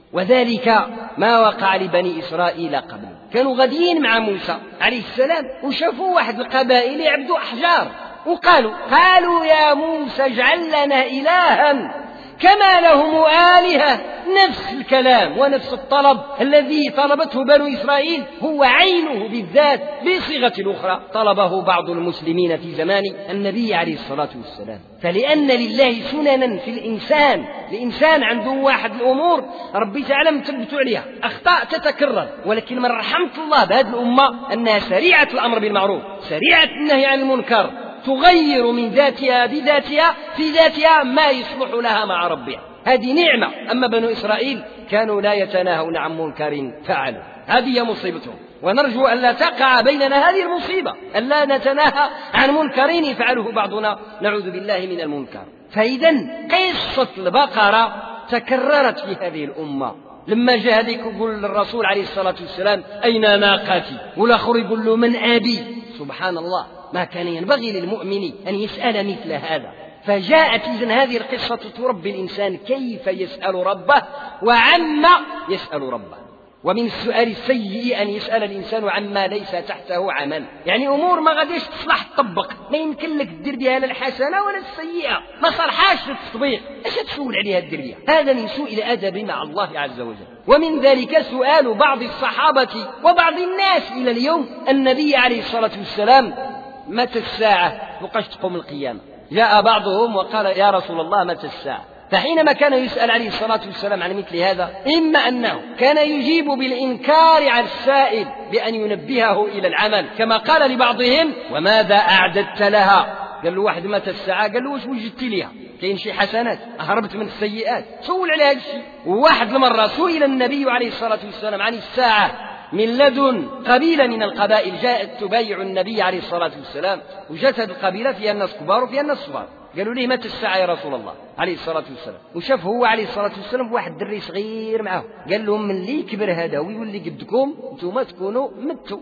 وذلك ما وقع لبني إسرائيل قبل، كانوا غاديين مع موسى عليه السلام وشافوا واحد القبائل يعبدوا أحجار، وقالوا قالوا يا موسى اجعل لنا إلها كما لهم آلهة. نفس الكلام ونفس الطلب الذي طلبته بنو إسرائيل هو عينه بالذات بصيغة أخرى طلبه بعض المسلمين في زمان النبي عليه الصلاة والسلام. فلأن لله سننا في الإنسان، الإنسان عنده واحد الأمور ربي تعالى مثبت عليها، أخطاء تتكرر، ولكن من رحمة الله بهذه الأمة أنها سريعة الأمر بالمعروف سريعة النهي عن المنكر، تغير من ذاتها بذاتها في ذاتها ما يصلح لها مع ربها. هذه نعمة. أما بنو إسرائيل كانوا لا يتناهون عن منكر فعلوا، هذه مصيبتهم. ونرجو أن لا تقع بيننا هذه المصيبة، أن لا نتناهى عن منكر يفعله بعضنا، نعوذ بالله من المنكر. فإذا قصة البقرة تكررت في هذه الأمة. لما جاء هذيك يقول للرسول عليه الصلاة والسلام: أين ناقتي؟ والآخر يقول له: من أبي؟ سبحان الله، ما كان ينبغي للمؤمن أن يسأل مثل هذا. فجاءت إذن هذه القصة تربي الإنسان كيف يسأل ربه وعما يسأل ربه. ومن السؤال السيء أن يسأل الإنسان عما ليس تحته عمل، يعني أمور ما غاديش تصلح تطبق، ما يمكن لك تدير بها لا الحسنة ولا السيئة، ما صلحاش للتطبيق، ايش تسول عليها تدير بها؟ هذا من سوء الأدب مع الله عز وجل. ومن ذلك سؤال بعض الصحابة وبعض الناس إلى اليوم النبي عليه الصلاة والسلام: متى الساعة؟ وقاش تقوم القيامة؟ جاء بعضهم وقال: يا رسول الله متى الساعة؟ فحينما كان يسأل عليه الصلاة والسلام عن مثل هذا، إما أنه كان يجيب بالإنكار على السائل بأن ينبهه إلى العمل، كما قال لبعضهم: وماذا أعددت لها؟ قال له واحد: متى الساعة؟ قال له: وش وجدت لها؟ كاين شي حسنات؟ أهربت من السيئات؟ سول على هذا الشيء. وواحد المرة سئل النبي عليه الصلاة والسلام عن الساعة من لدن قبيلة من القبائل جاءت تبايع النبي عليه الصلاة والسلام، وجاءت هذه القبيلة فيها الناس كبار وفيها الناس صغار. قالوا ليه: متى الساعة يا رسول الله عليه الصلاة والسلام؟ وشاف هو عليه الصلاة والسلام واحد دري صغير معه، قال لهم: من اللي كبر هذا ويولي قدكم انتم تكونوا متوا.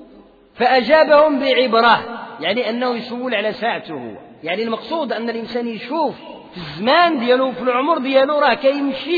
فأجابهم بعبرة، يعني أنه يسول على ساعته هو، يعني المقصود أن الإنسان يشوف في الزمان ديالو في العمر ديالو راه كيمشي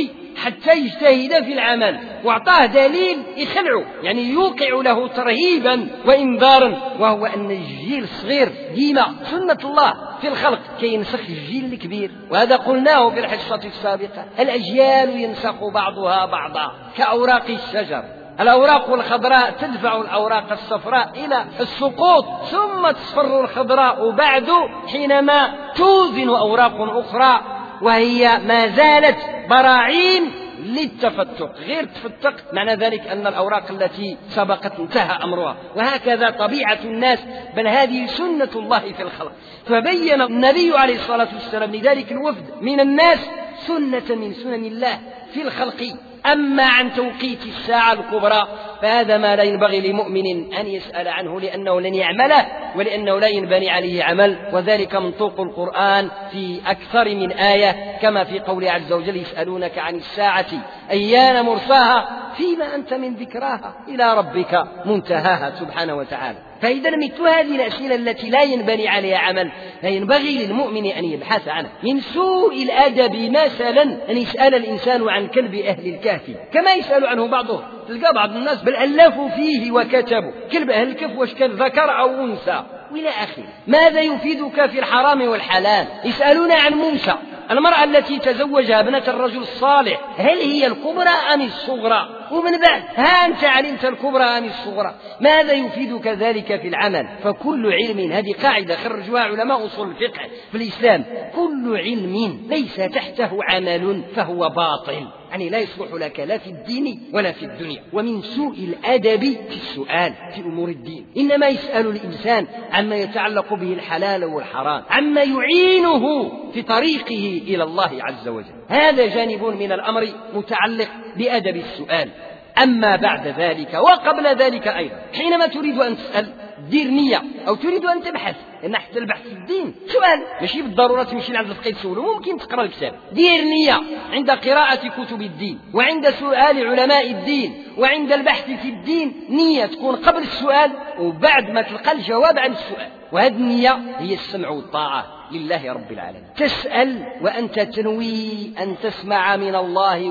حتى يجتهد في العمل، وأعطاه دليل يخلعه، يعني يوقع له ترهيبا وإنذارا، وهو أن الجيل الصغير ديما سنة الله في الخلق كينسخ الجيل الكبير. وهذا قلناه في الحصة السابقة، الأجيال ينسخ بعضها بعضا كأوراق الشجر، الأوراق الخضراء تدفع الأوراق الصفراء إلى السقوط، ثم تصفر الخضراء بعد حينما توزن أوراق أخرى، وهي ما زالت براعين للتفتق، غير تفتق معنى ذلك أن الأوراق التي سبقت انتهى أمرها. وهكذا طبيعة الناس، بل هذه سنة الله في الخلق. فبين النبي عليه الصلاة والسلام لذلك الوفد من الناس سنة من سنن الله في الخلق. أما عن توقيت الساعة الكبرى فهذا ما لا ينبغي لمؤمن أن يسأل عنه، لأنه لن يعمله ولأنه لا ينبني عليه عمل، وذلك منطوق القرآن في أكثر من آية، كما في قوله عز وجل: يسألونك عن الساعة أيان مرساها فيما أنت من ذكراها إلى ربك منتهاها سبحانه وتعالى. فإذا مثل هذه الأسئلة التي لا ينبني عليها عمل لا ينبغي للمؤمن أن يبحث عنها. من سوء الأدب مثلا أن يسأل الإنسان عن كلب أهل الكهف كما يسأل عنه بعضهم. تلقى بعض الناس بل ألفوا فيه وكتبوا كلب أهل الكهف واش كان ذكر أو أنثى وإلى آخره. ماذا يفيدك في الحرام والحلال؟ يسألون عن موسى، المرأة التي تزوجها ابنة الرجل الصالح، هل هي الكبرى أم الصغرى؟ ومن بعد ها أنت علمت الكبرى أم الصغرى؟ ماذا يفيدك ذلك في العمل؟ فكل علم، هذه قاعدة خرجوها علماء أصول الفقه في الإسلام، كل علم ليس تحته عمل فهو باطل، يعني لا يصلح لك لا في الدين ولا في الدنيا. ومن سوء الأدب في السؤال في أمور الدين، إنما يسأل الإنسان عما يتعلق به الحلال والحرام، عما يعينه في طريقه إلى الله عز وجل. هذا جانب من الأمر متعلق بأدب السؤال. أما بعد ذلك وقبل ذلك أيضا، حينما تريد أن تسأل دير نية أو تريد أن تبحث، لأن حتى البحث في الدين سؤال، ماشي بالضرورة تمشي لعند الفقيه تسوله، ممكن تقرأ الكتاب. دير نية عند قراءة كتب الدين وعند سؤال علماء الدين وعند البحث في الدين، نية تكون قبل السؤال وبعد ما تلقى الجواب عن السؤال. وهذه النية هي السمع والطاعة لله رب العالمين. تسأل وأنت تنوي أن تسمع من الله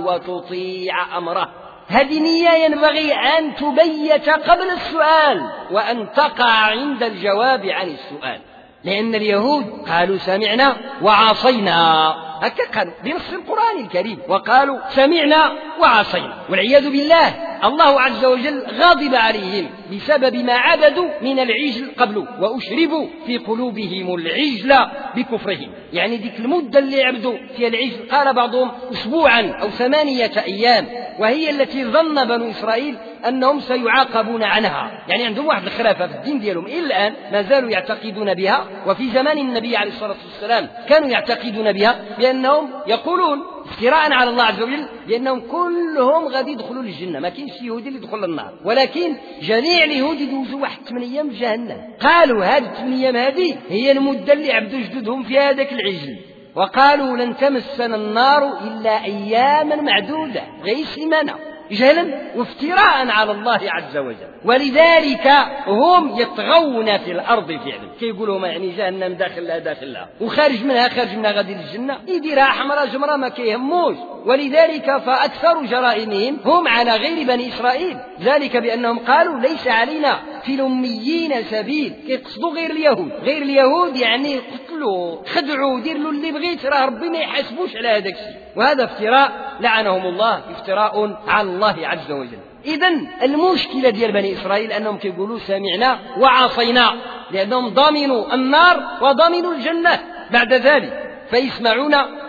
وتطيع أمره، هذه نية ينبغي أن تبيت قبل السؤال وأن تقع عند الجواب عن السؤال. لأن اليهود قالوا سمعنا وعصينا، هكذا قالوا بنص القرآن الكريم، وقالوا سمعنا وعصينا، والعياذ بالله. الله عز وجل غاضب عليهم بسبب ما عبدوا من العجل قبل، وأشربوا في قلوبهم العجل بكفرهم، يعني ذيك المدة اللي عبدوا في العجل قال بعضهم أسبوعا أو ثمانية أيام، وهي التي ظن بنو إسرائيل أنهم سيعاقبون عنها، يعني عندهم واحد الخرافة في الدين ديالهم إلى الآن ما زالوا يعتقدون بها. وفي زمان النبي عليه الصلاة والسلام كانوا يعتقدون بها، بأنهم يقولون افتراء على الله عز وجل بأنهم كلهم غادي يدخلوا للجنة، ما كاينش يهودي اللي يدخل للنار، ولكن جميع اليهود يدوزوا واحد ثمانية أيام في جهنم. قالوا هذه الثمانية أيام هذه هي المدة اللي عبدوا جدودهم في هذاك العجل، وقالوا لن تمسنا النار إلا أياما معدودة، غير سيمانة، جهلا وافتراء على الله عز وجل. ولذلك هم يطغون في الأرض فعلا، كيقولوا ما يعني جهنم داخلها داخلها وخارج منها خارج منها غادي للجنة، يديرها حمراء جمرة ما كيهموش. ولذلك فأكثر جرائمهم هم على غير بني إسرائيل، ذلك بأنهم قالوا ليس علينا في الأميين سبيل، كيقصدوا غير اليهود. غير اليهود يعني قتلوا خدعوا دير له اللي بغيت، راه ربي ما يحاسبوش على هذاك الشيء، وهذا افتراء لعنهم الله، افتراء على الله عز وجل. إذن المشكلة ديال بني إسرائيل أنهم كيقولوا سمعنا وعصينا، لأنهم ضامنوا النار وضامنوا الجنة بعد ذلك، فيسمعون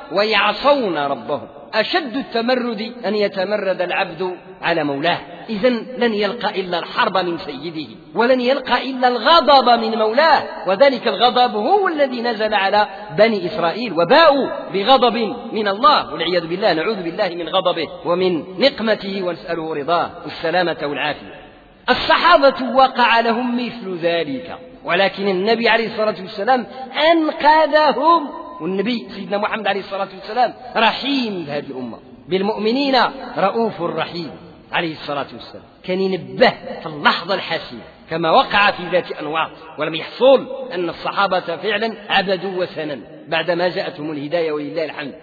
ويعصون ربهم. أشد التمرد أن يتمرد العبد على مولاه، إذن لن يلقى إلا الحرب من سيده، ولن يلقى إلا الغضب من مولاه، وذلك الغضب هو الذي نزل على بني إسرائيل، وباءوا بغضب من الله والعياذ بالله، نعوذ بالله من غضبه ومن نقمته ونسأله رضاه والسلامة والعافية. الصحابة وقع لهم مثل ذلك، ولكن النبي عليه الصلاة والسلام أنقذهم، والنبي سيدنا محمد عليه الصلاة والسلام رحيم بهذه الأمة، بالمؤمنين رؤوف رحيم عليه الصلاة والسلام، كان ينبه في اللحظة الحاسمة كما وقع في ذات أنواط. ولم يحصل أن الصحابة فعلا عبدوا وثنا بعدما جاءتهم الهداية ولله الحمد،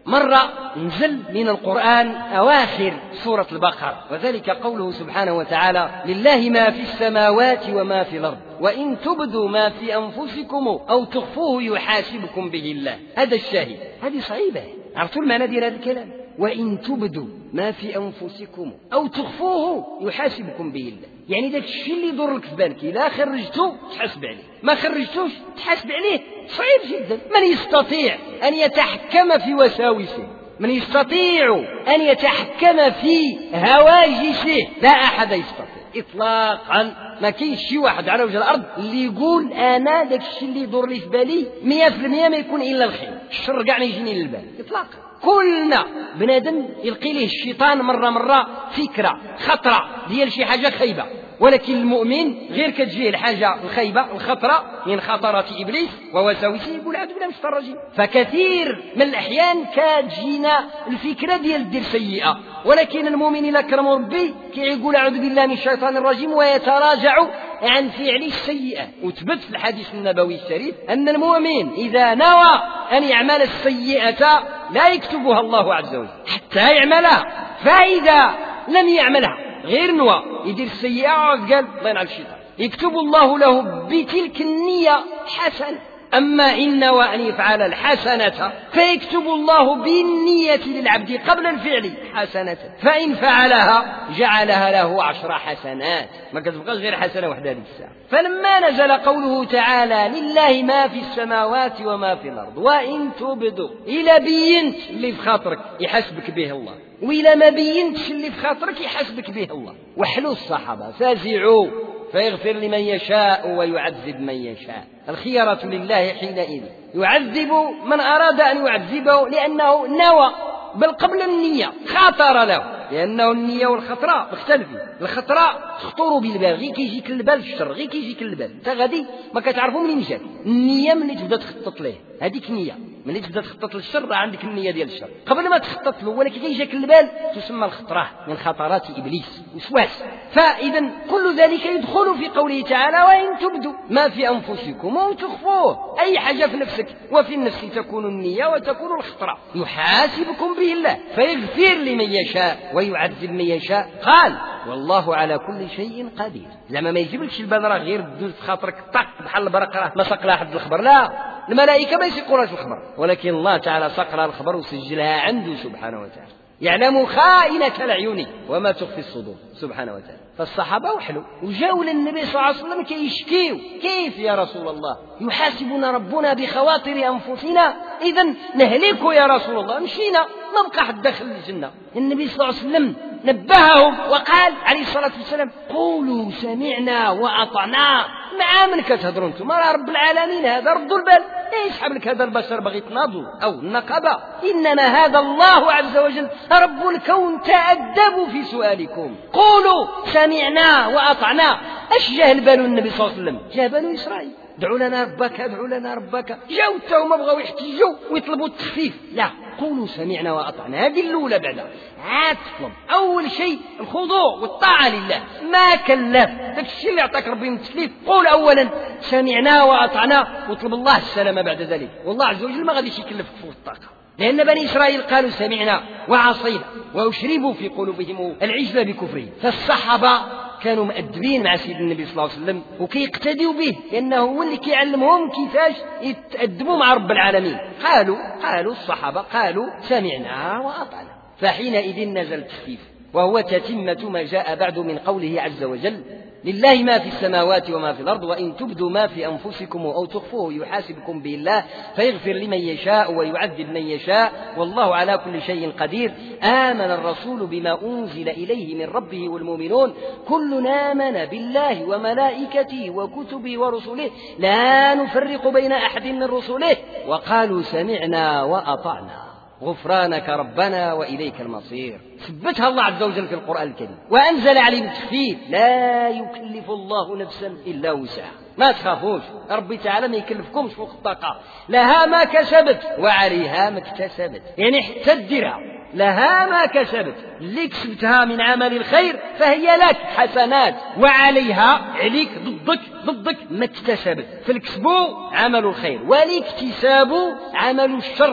مرة نزل من القرآن أواخر سورة البقرة، وذلك قوله سبحانه وتعالى: لله ما في السماوات وما في الأرض وإن تبدوا ما في أنفسكم أو تخفوه يحاسبكم به الله. هذا الشاهد. هذه صعيبة، عرفتوا المعنى ديال هذا الكلام؟ وإن تبدوا ما في أنفسكم أو تخفوه يحاسبكم به الله، يعني ذاك الشيء اللي يضرك في بالك إذا خرجته تحاسب عليه، ما خرجتوش تحاسب عليه. صعيب جدا. من يستطيع أن يتحكم في وساوسه، من يستطيع أن يتحكم في هواجسه؟ لا أحد يستطيع إطلاقا. ما كاينش شي واحد على وجه الأرض اللي يقول أنا داك الشيء اللي يضر لي في بالي مية في المية ما يكون إلا الخير، الشر كاع ما يجيني للبال إطلاقا. كلنا بنادم يلقي له الشيطان مرة مرة فكرة خطرة ديال شي حاجة خايبة، ولكن المؤمن غير كتجيه الحاجة الخايبة الخطرة من خطرات إبليس ووساوسه يقول أعوذ بالله من الشيطان الرجيم. فكثير من الأحيان كتجينا الفكرة ديال دير سيئة، ولكن المؤمن إلا كرم ربي كيقول أعوذ بالله من الشيطان الرجيم ويتراجع عن فعل السيئة. وثبت في الحديث النبوي الشريف أن المؤمن إذا نوى أن يعمل السيئة لا يكتبها الله عز وجل حتى يعملها، فإذا لم يعملها غير نوى يدير السيئة قال الله ينعل الشيطان، يكتب الله له بتلك النية حسنة. أما إن نوى أن يفعل الحسنة فيكتب الله بالنية للعبد قبل الفعل حسنة، فإن فعلها جعلها له عشر حسنات، ما كتبقاش غير حسنة وحدة هذه الساعة. فلما نزل قوله تعالى لله ما في السماوات وما في الأرض وإن تبدوا، إلى بينت اللي في خاطرك يحسبك به الله، وإلى ما بينتش اللي في خاطرك يحسبك به الله. وحلوا الصحابة فازعوا فيغفر لمن يشاء ويعذب من يشاء، الخيرة لله حينئذ، يعذب من أراد أن يعذبه لأنه نوى بل قبل النية خاطر له، لأنه النية والخطرة مختلفين. الخطرة تخطر بالبال، غير كيجيك البال الشر، غير كيجيك البال انت غادي ما كتعرفوا منين جات. النية ملي تبدا تخطط ليه، هذيك نية ملي تبدا تخطط للشر عندك النية ديال الشر قبل ما تخطط له، ولكن كيجيك البال تسمى الخطرة من خطرات إبليس وسواس. فإذا كل ذلك يدخل في قوله تعالى وإن تبدوا ما في أنفسكم أو تخفوه، أي حاجة في نفسك وفي النفس تكون النية وتكون الخطرة، يحاسبكم به الله فيغفر لمن يشاء ويعذب من يشاء. قال والله على كل شيء قدير. زعما ما يجيبلكش البال راه غير دوز في خاطرك طق بحال البرق راه ما سق لها حد الخبر، لا، الملائكة ما يسقولاش الخبر، ولكن الله تعالى سق لها الخبر وسجلها عنده سبحانه وتعالى، يعلم خائنة الأعين وما تخفي الصدور سبحانه وتعالى. فالصحابة وحلوا وجاءوا للنبي صلى الله عليه وسلم كيشكيوا: كيف يا رسول الله يحاسبنا ربنا بخواطر أنفسنا، إذن نهلك يا رسول الله، مشينا نبقى حد داخل الجنة. النبي صلى الله عليه وسلم نبههم وقال عليه الصلاة والسلام: قولوا سمعنا وأطعنا. مع من كتهضروا انتم؟ راه رب العالمين هذا، ردوا البال، ايش يسحب لك هذا البشر باغي تناضوا او النقبة؟ إنما هذا الله عز وجل رب الكون تأدبوا في سؤالكم، قولوا سمعنا وأطعنا. اش جاه البال النبي صلى الله عليه وسلم؟ جاه بنو إسرائيل: ادعوا لنا ربك ادعوا لنا ربك، جاو تاهما بغاو يحتجوا ويطلبوا التخفيف، لا، قولوا سمعنا وأطعنا. هذه الأولى. بعد عاد تطلب أول شيء الخضوع والطاعة لله، ما كلف داك الشيء اللي أعطاك ربي من التكليف، قول أولا سمعنا وأطعنا واطلب الله السلامة بعد ذلك، والله عز وجل ما غاديش يكلفك فوق الطاقة. لأن بني إسرائيل قالوا سمعنا وعصينا وأشربوا في قلوبهم العجل بكفرهم. فالصحابة كانوا مؤدبين مع سيدنا النبي صلى الله عليه وسلم وكيقتدوا به، لأنه هو اللي كيعلمهم كيفاش يتأدبوا مع رب العالمين. قالوا قالوا الصحابة قالوا سمعنا وأطعنا. فحينئذ نزل التخفيف، وهو تتمة ما جاء بعد من قوله عز وجل: لله ما في السماوات وما في الأرض وإن تبدوا ما في أنفسكم أو تخفوه يحاسبكم به الله فيغفر لمن يشاء ويعذب من يشاء والله على كل شيء قدير. آمن الرسول بما أنزل إليه من ربه والمؤمنون كل آمن بالله وملائكته وكتبه ورسله لا نفرق بين أحد من رسله وقالوا سمعنا وأطعنا غفرانك ربنا وإليك المصير. ثبتها الله عز وجل في القرآن الكريم وأنزل عليه التخفيف: لا يكلف الله نفسا إلا وسعها. ما تخافوش، ربي تعالى ما يكلفكمش فوق الطاقة، لها ما كسبت وعليها ما اكتسبت، يعني حتى الدرها لها ما كسبت، اللي كسبتها من عمل الخير فهي لك حسنات، وعليها عليك ضدك ضدك ما اكتسبت. فالكسب عمل الخير والاكتساب عمل الشر،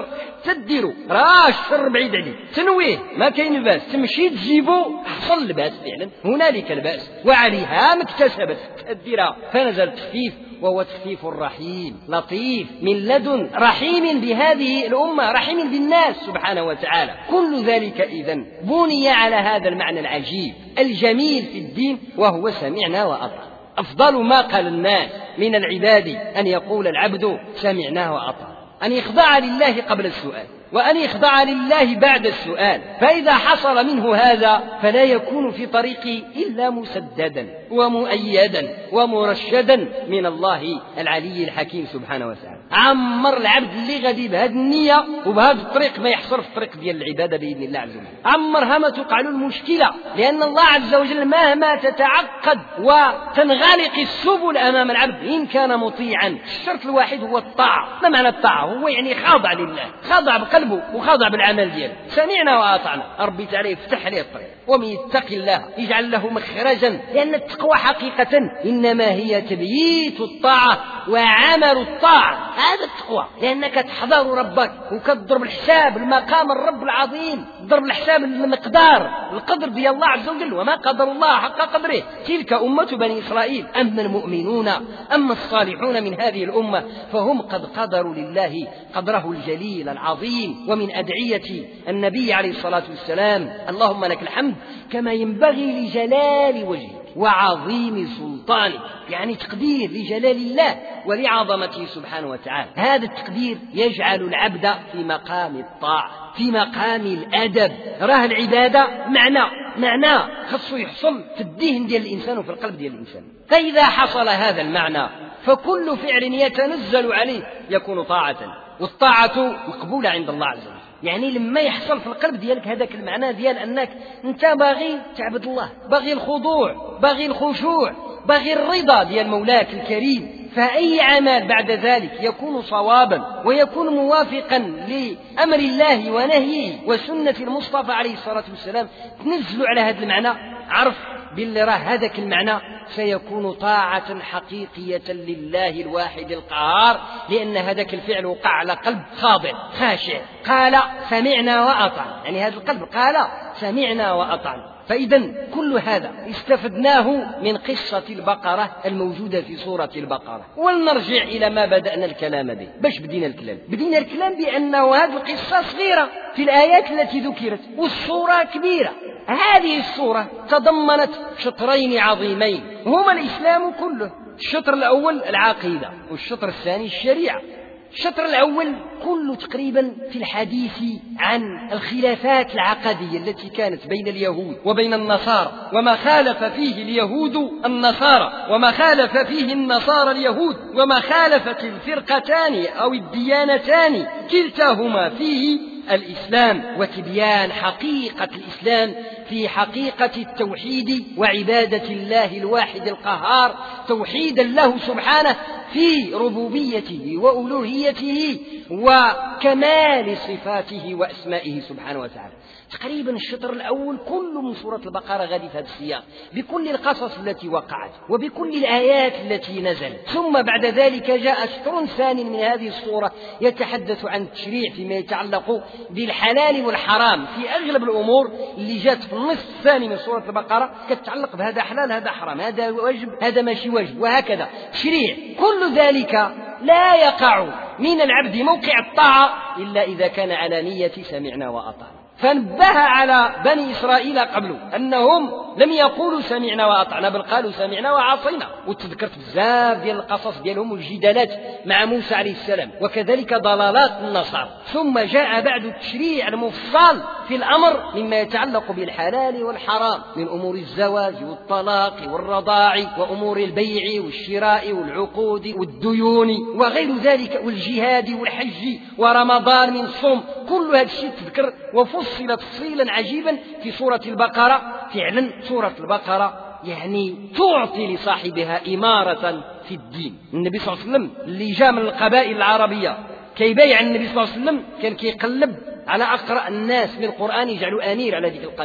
تديروا راه الشر بعيد عليه، تنويه ما كاين الباس، تمشي تجيبو حصل الباس فعلا، هنالك الباس وعليها ما اكتسبت تديرها، فنزل التخفيف وهو تخفيف رحيم لطيف من لدن رحيم بهذه الأمة، رحيم بالناس سبحانه وتعالى. كل ذلك إذن بني على هذا المعنى العجيب الجميل في الدين، وهو سمعنا وأطعنا. أفضل ما قال الناس من العباد أن يقول العبد سمعنا وأطعنا، أن يخضع لله قبل السؤال، وأن يخضع لله بعد السؤال، فإذا حصل منه هذا فلا يكون في طريقه إلا مسددا ومؤيدا ومرشدا من الله العلي الحكيم سبحانه وتعالى. عمر العبد اللي غادي بهذه النية وبهذا الطريق ما يحصر في الطريق ديال العبادة بإذن الله عز وجل، عمرها ما تقع له المشكلة، لأن الله عز وجل مهما تتعقد وتنغلق السبل أمام العبد إن كان مطيعا، الشرط الواحد هو الطاعة. ما معنى الطاعة؟ هو يعني خاضع لله، خاضع بقلبه وخاضع بالعمل دياله، سمعنا وأطعنا، ربي تعالى يفتح عليه الطريق، ومن يتق الله يجعل له مخرجا، لأن التقوى حقيقة إنما هي تبييت الطاعة وعمل الطاعة، هذا التقوى، لأنك تحضر ربك وكتضرب الحساب المقام الرب العظيم، ضرب الحساب المقدار القدر ديال الله عز وجل، وما قدر الله حق قدره، تلك أمة بني إسرائيل. أما المؤمنون أما الصالحون من هذه الأمة فهم قد قدروا لله قدره الجليل العظيم. ومن أدعية النبي عليه الصلاة والسلام اللهم لك الحمد كما ينبغي لجلال وجهك وعظيم سلطانه، يعني تقدير لجلال الله ولعظمته سبحانه وتعالى. هذا التقدير يجعل العبد في مقام الطاعة، في مقام الأدب. راه العبادة معنى معنى خصو يحصل في الذهن ديال الإنسان وفي القلب ديال الإنسان، فإذا حصل هذا المعنى فكل فعل يتنزل عليه يكون طاعة، والطاعة مقبولة عند الله عز وجل. يعني لما يحصل في القلب ديالك هذاك المعنى ديال أنك أنت باغي تعبد الله، باغي الخضوع، باغي الخشوع، باغي الرضا ديال مولاك الكريم، فأي عمل بعد ذلك يكون صوابا ويكون موافقا لأمر الله ونهيه وسنة المصطفى عليه الصلاة والسلام تنزل على هذا المعنى، عرف باللي راه هذاك المعنى سيكون طاعة حقيقية لله الواحد القهار، لأن هذاك الفعل وقع على قلب خاضع خاشع، قال سمعنا وأطعنا، يعني هذا القلب قال سمعنا وأطعنا. فإذا كل هذا استفدناه من قصة البقرة الموجودة في سورة البقرة. ولنرجع إلى ما بدأنا الكلام به. باش بدينا الكلام؟ بدينا الكلام بأنه هذه القصة صغيرة في الآيات التي ذكرت، والسورة كبيرة. هذه السورة تضمنت شطرين عظيمين هما الإسلام كله، الشطر الأول العقيدة والشطر الثاني الشريعة. الشطر الأول كله تقريبا في الحديث عن الخلافات العقدية التي كانت بين اليهود وبين النصارى، وما خالف فيه اليهود النصارى وما خالف فيه النصارى اليهود، وما خالفت الفرقتان أو الديانتان كلتاهما فيه الإسلام، وتبيان حقيقة الإسلام في حقيقة التوحيد وعبادة الله الواحد القهار، توحيدا له سبحانه في ربوبيته وألوهيته وكمال صفاته وأسمائه سبحانه وتعالى. تقريبا الشطر الأول كله من سورة البقرة غادي في هذا السياق، بكل القصص التي وقعت وبكل الآيات التي نزلت. ثم بعد ذلك جاء شطر ثاني من هذه السورة يتحدث عن التشريع فيما يتعلق بالحلال والحرام، في أغلب الأمور اللي جاءت في النصف الثاني من سورة البقرة كتتعلق بهذا حلال هذا حرام، هذا واجب هذا ماشي واجب، وهكذا تشريع. كل ذلك لا يقع من العبد موقع الطاعة إلا إذا كان على نية سمعنا وأطعنا. فنبه على بني إسرائيل قبل أنهم لم يقولوا سمعنا وأطعنا، بل قالوا سمعنا وعصينا. وتذكرت بزاف ديال القصص ديالهم والجدالات مع موسى عليه السلام، وكذلك ضلالات النصارى. ثم جاء بعد التشريع المفصل في الأمر مما يتعلق بالحلال والحرام من أمور الزواج والطلاق والرضاع وأمور البيع والشراء والعقود والديون وغير ذلك، والجهاد والحج ورمضان من صوم. كل هذا الشيء تذكر وفصل تفصيلا عجيبا في سورة البقرة. فعلا سورة البقرة يعني تعطي لصاحبها إمارة في الدين. النبي صلى الله عليه وسلم اللي جاء من القبائل العربية كيبايع النبي صلى الله عليه وسلم كان كيقلب على أقرأ الناس بالقرآن يجعلوا أمير على ذيك القبيلة،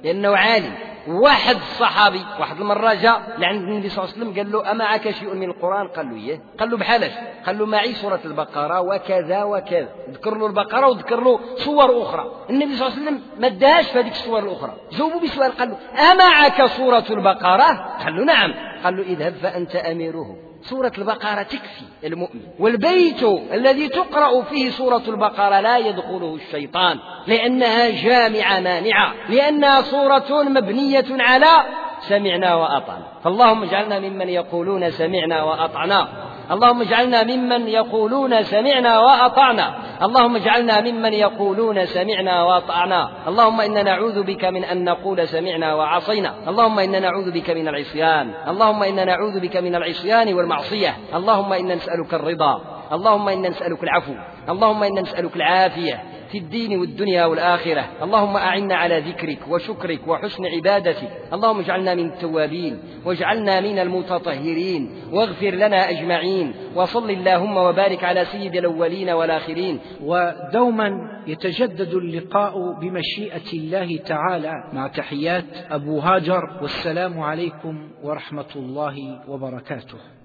لأنه عالم. واحد الصحابي واحد المرة جاء لعند النبي صلى الله عليه وسلم قال له: أمعك شيء من القرآن؟ قال له: إيه. قال له: بحالش؟ قال له: معي سورة البقرة وكذا وكذا. ذكر له البقرة وذكر له صور أخرى. النبي صلى الله عليه وسلم ما اداهاش في هذيك الصور الأخرى، جاوبه بسؤال قال له: أمعك سورة البقرة؟ قال له: نعم. قال له: اذهب فأنت أميره. سورة البقرة تكفي المؤمن، والبيت الذي تقرأ فيه سورة البقرة لا يدخله الشيطان، لأنها جامعة مانعة، لأنها سورة مبنية على سمعنا وأطعنا. فاللهم اجعلنا ممن يقولون سمعنا وأطعنا، اللهم اجعلنا ممن يقولون سمعنا وأطعنا، اللهم اجعلنا ممن يقولون سمعنا وأطعنا. اللهم إنا نعوذ بك من أن نقول سمعنا وعصينا، اللهم إنا نعوذ بك من العصيان، اللهم إنا نعوذ بك من العصيان والمعصية، اللهم إنا نسألك الرضا، اللهم إنا نسألك العفو، اللهم إنا نسألك العافية في الدين والدنيا والآخرة. اللهم أعنا على ذكرك وشكرك وحسن عبادتك. اللهم اجعلنا من التوابين واجعلنا من المتطهرين، واغفر لنا أجمعين. وصل اللهم وبارك على سيد الأولين والآخرين. ودوما يتجدد اللقاء بمشيئة الله تعالى، مع تحيات أبو هاجر، والسلام عليكم ورحمة الله وبركاته.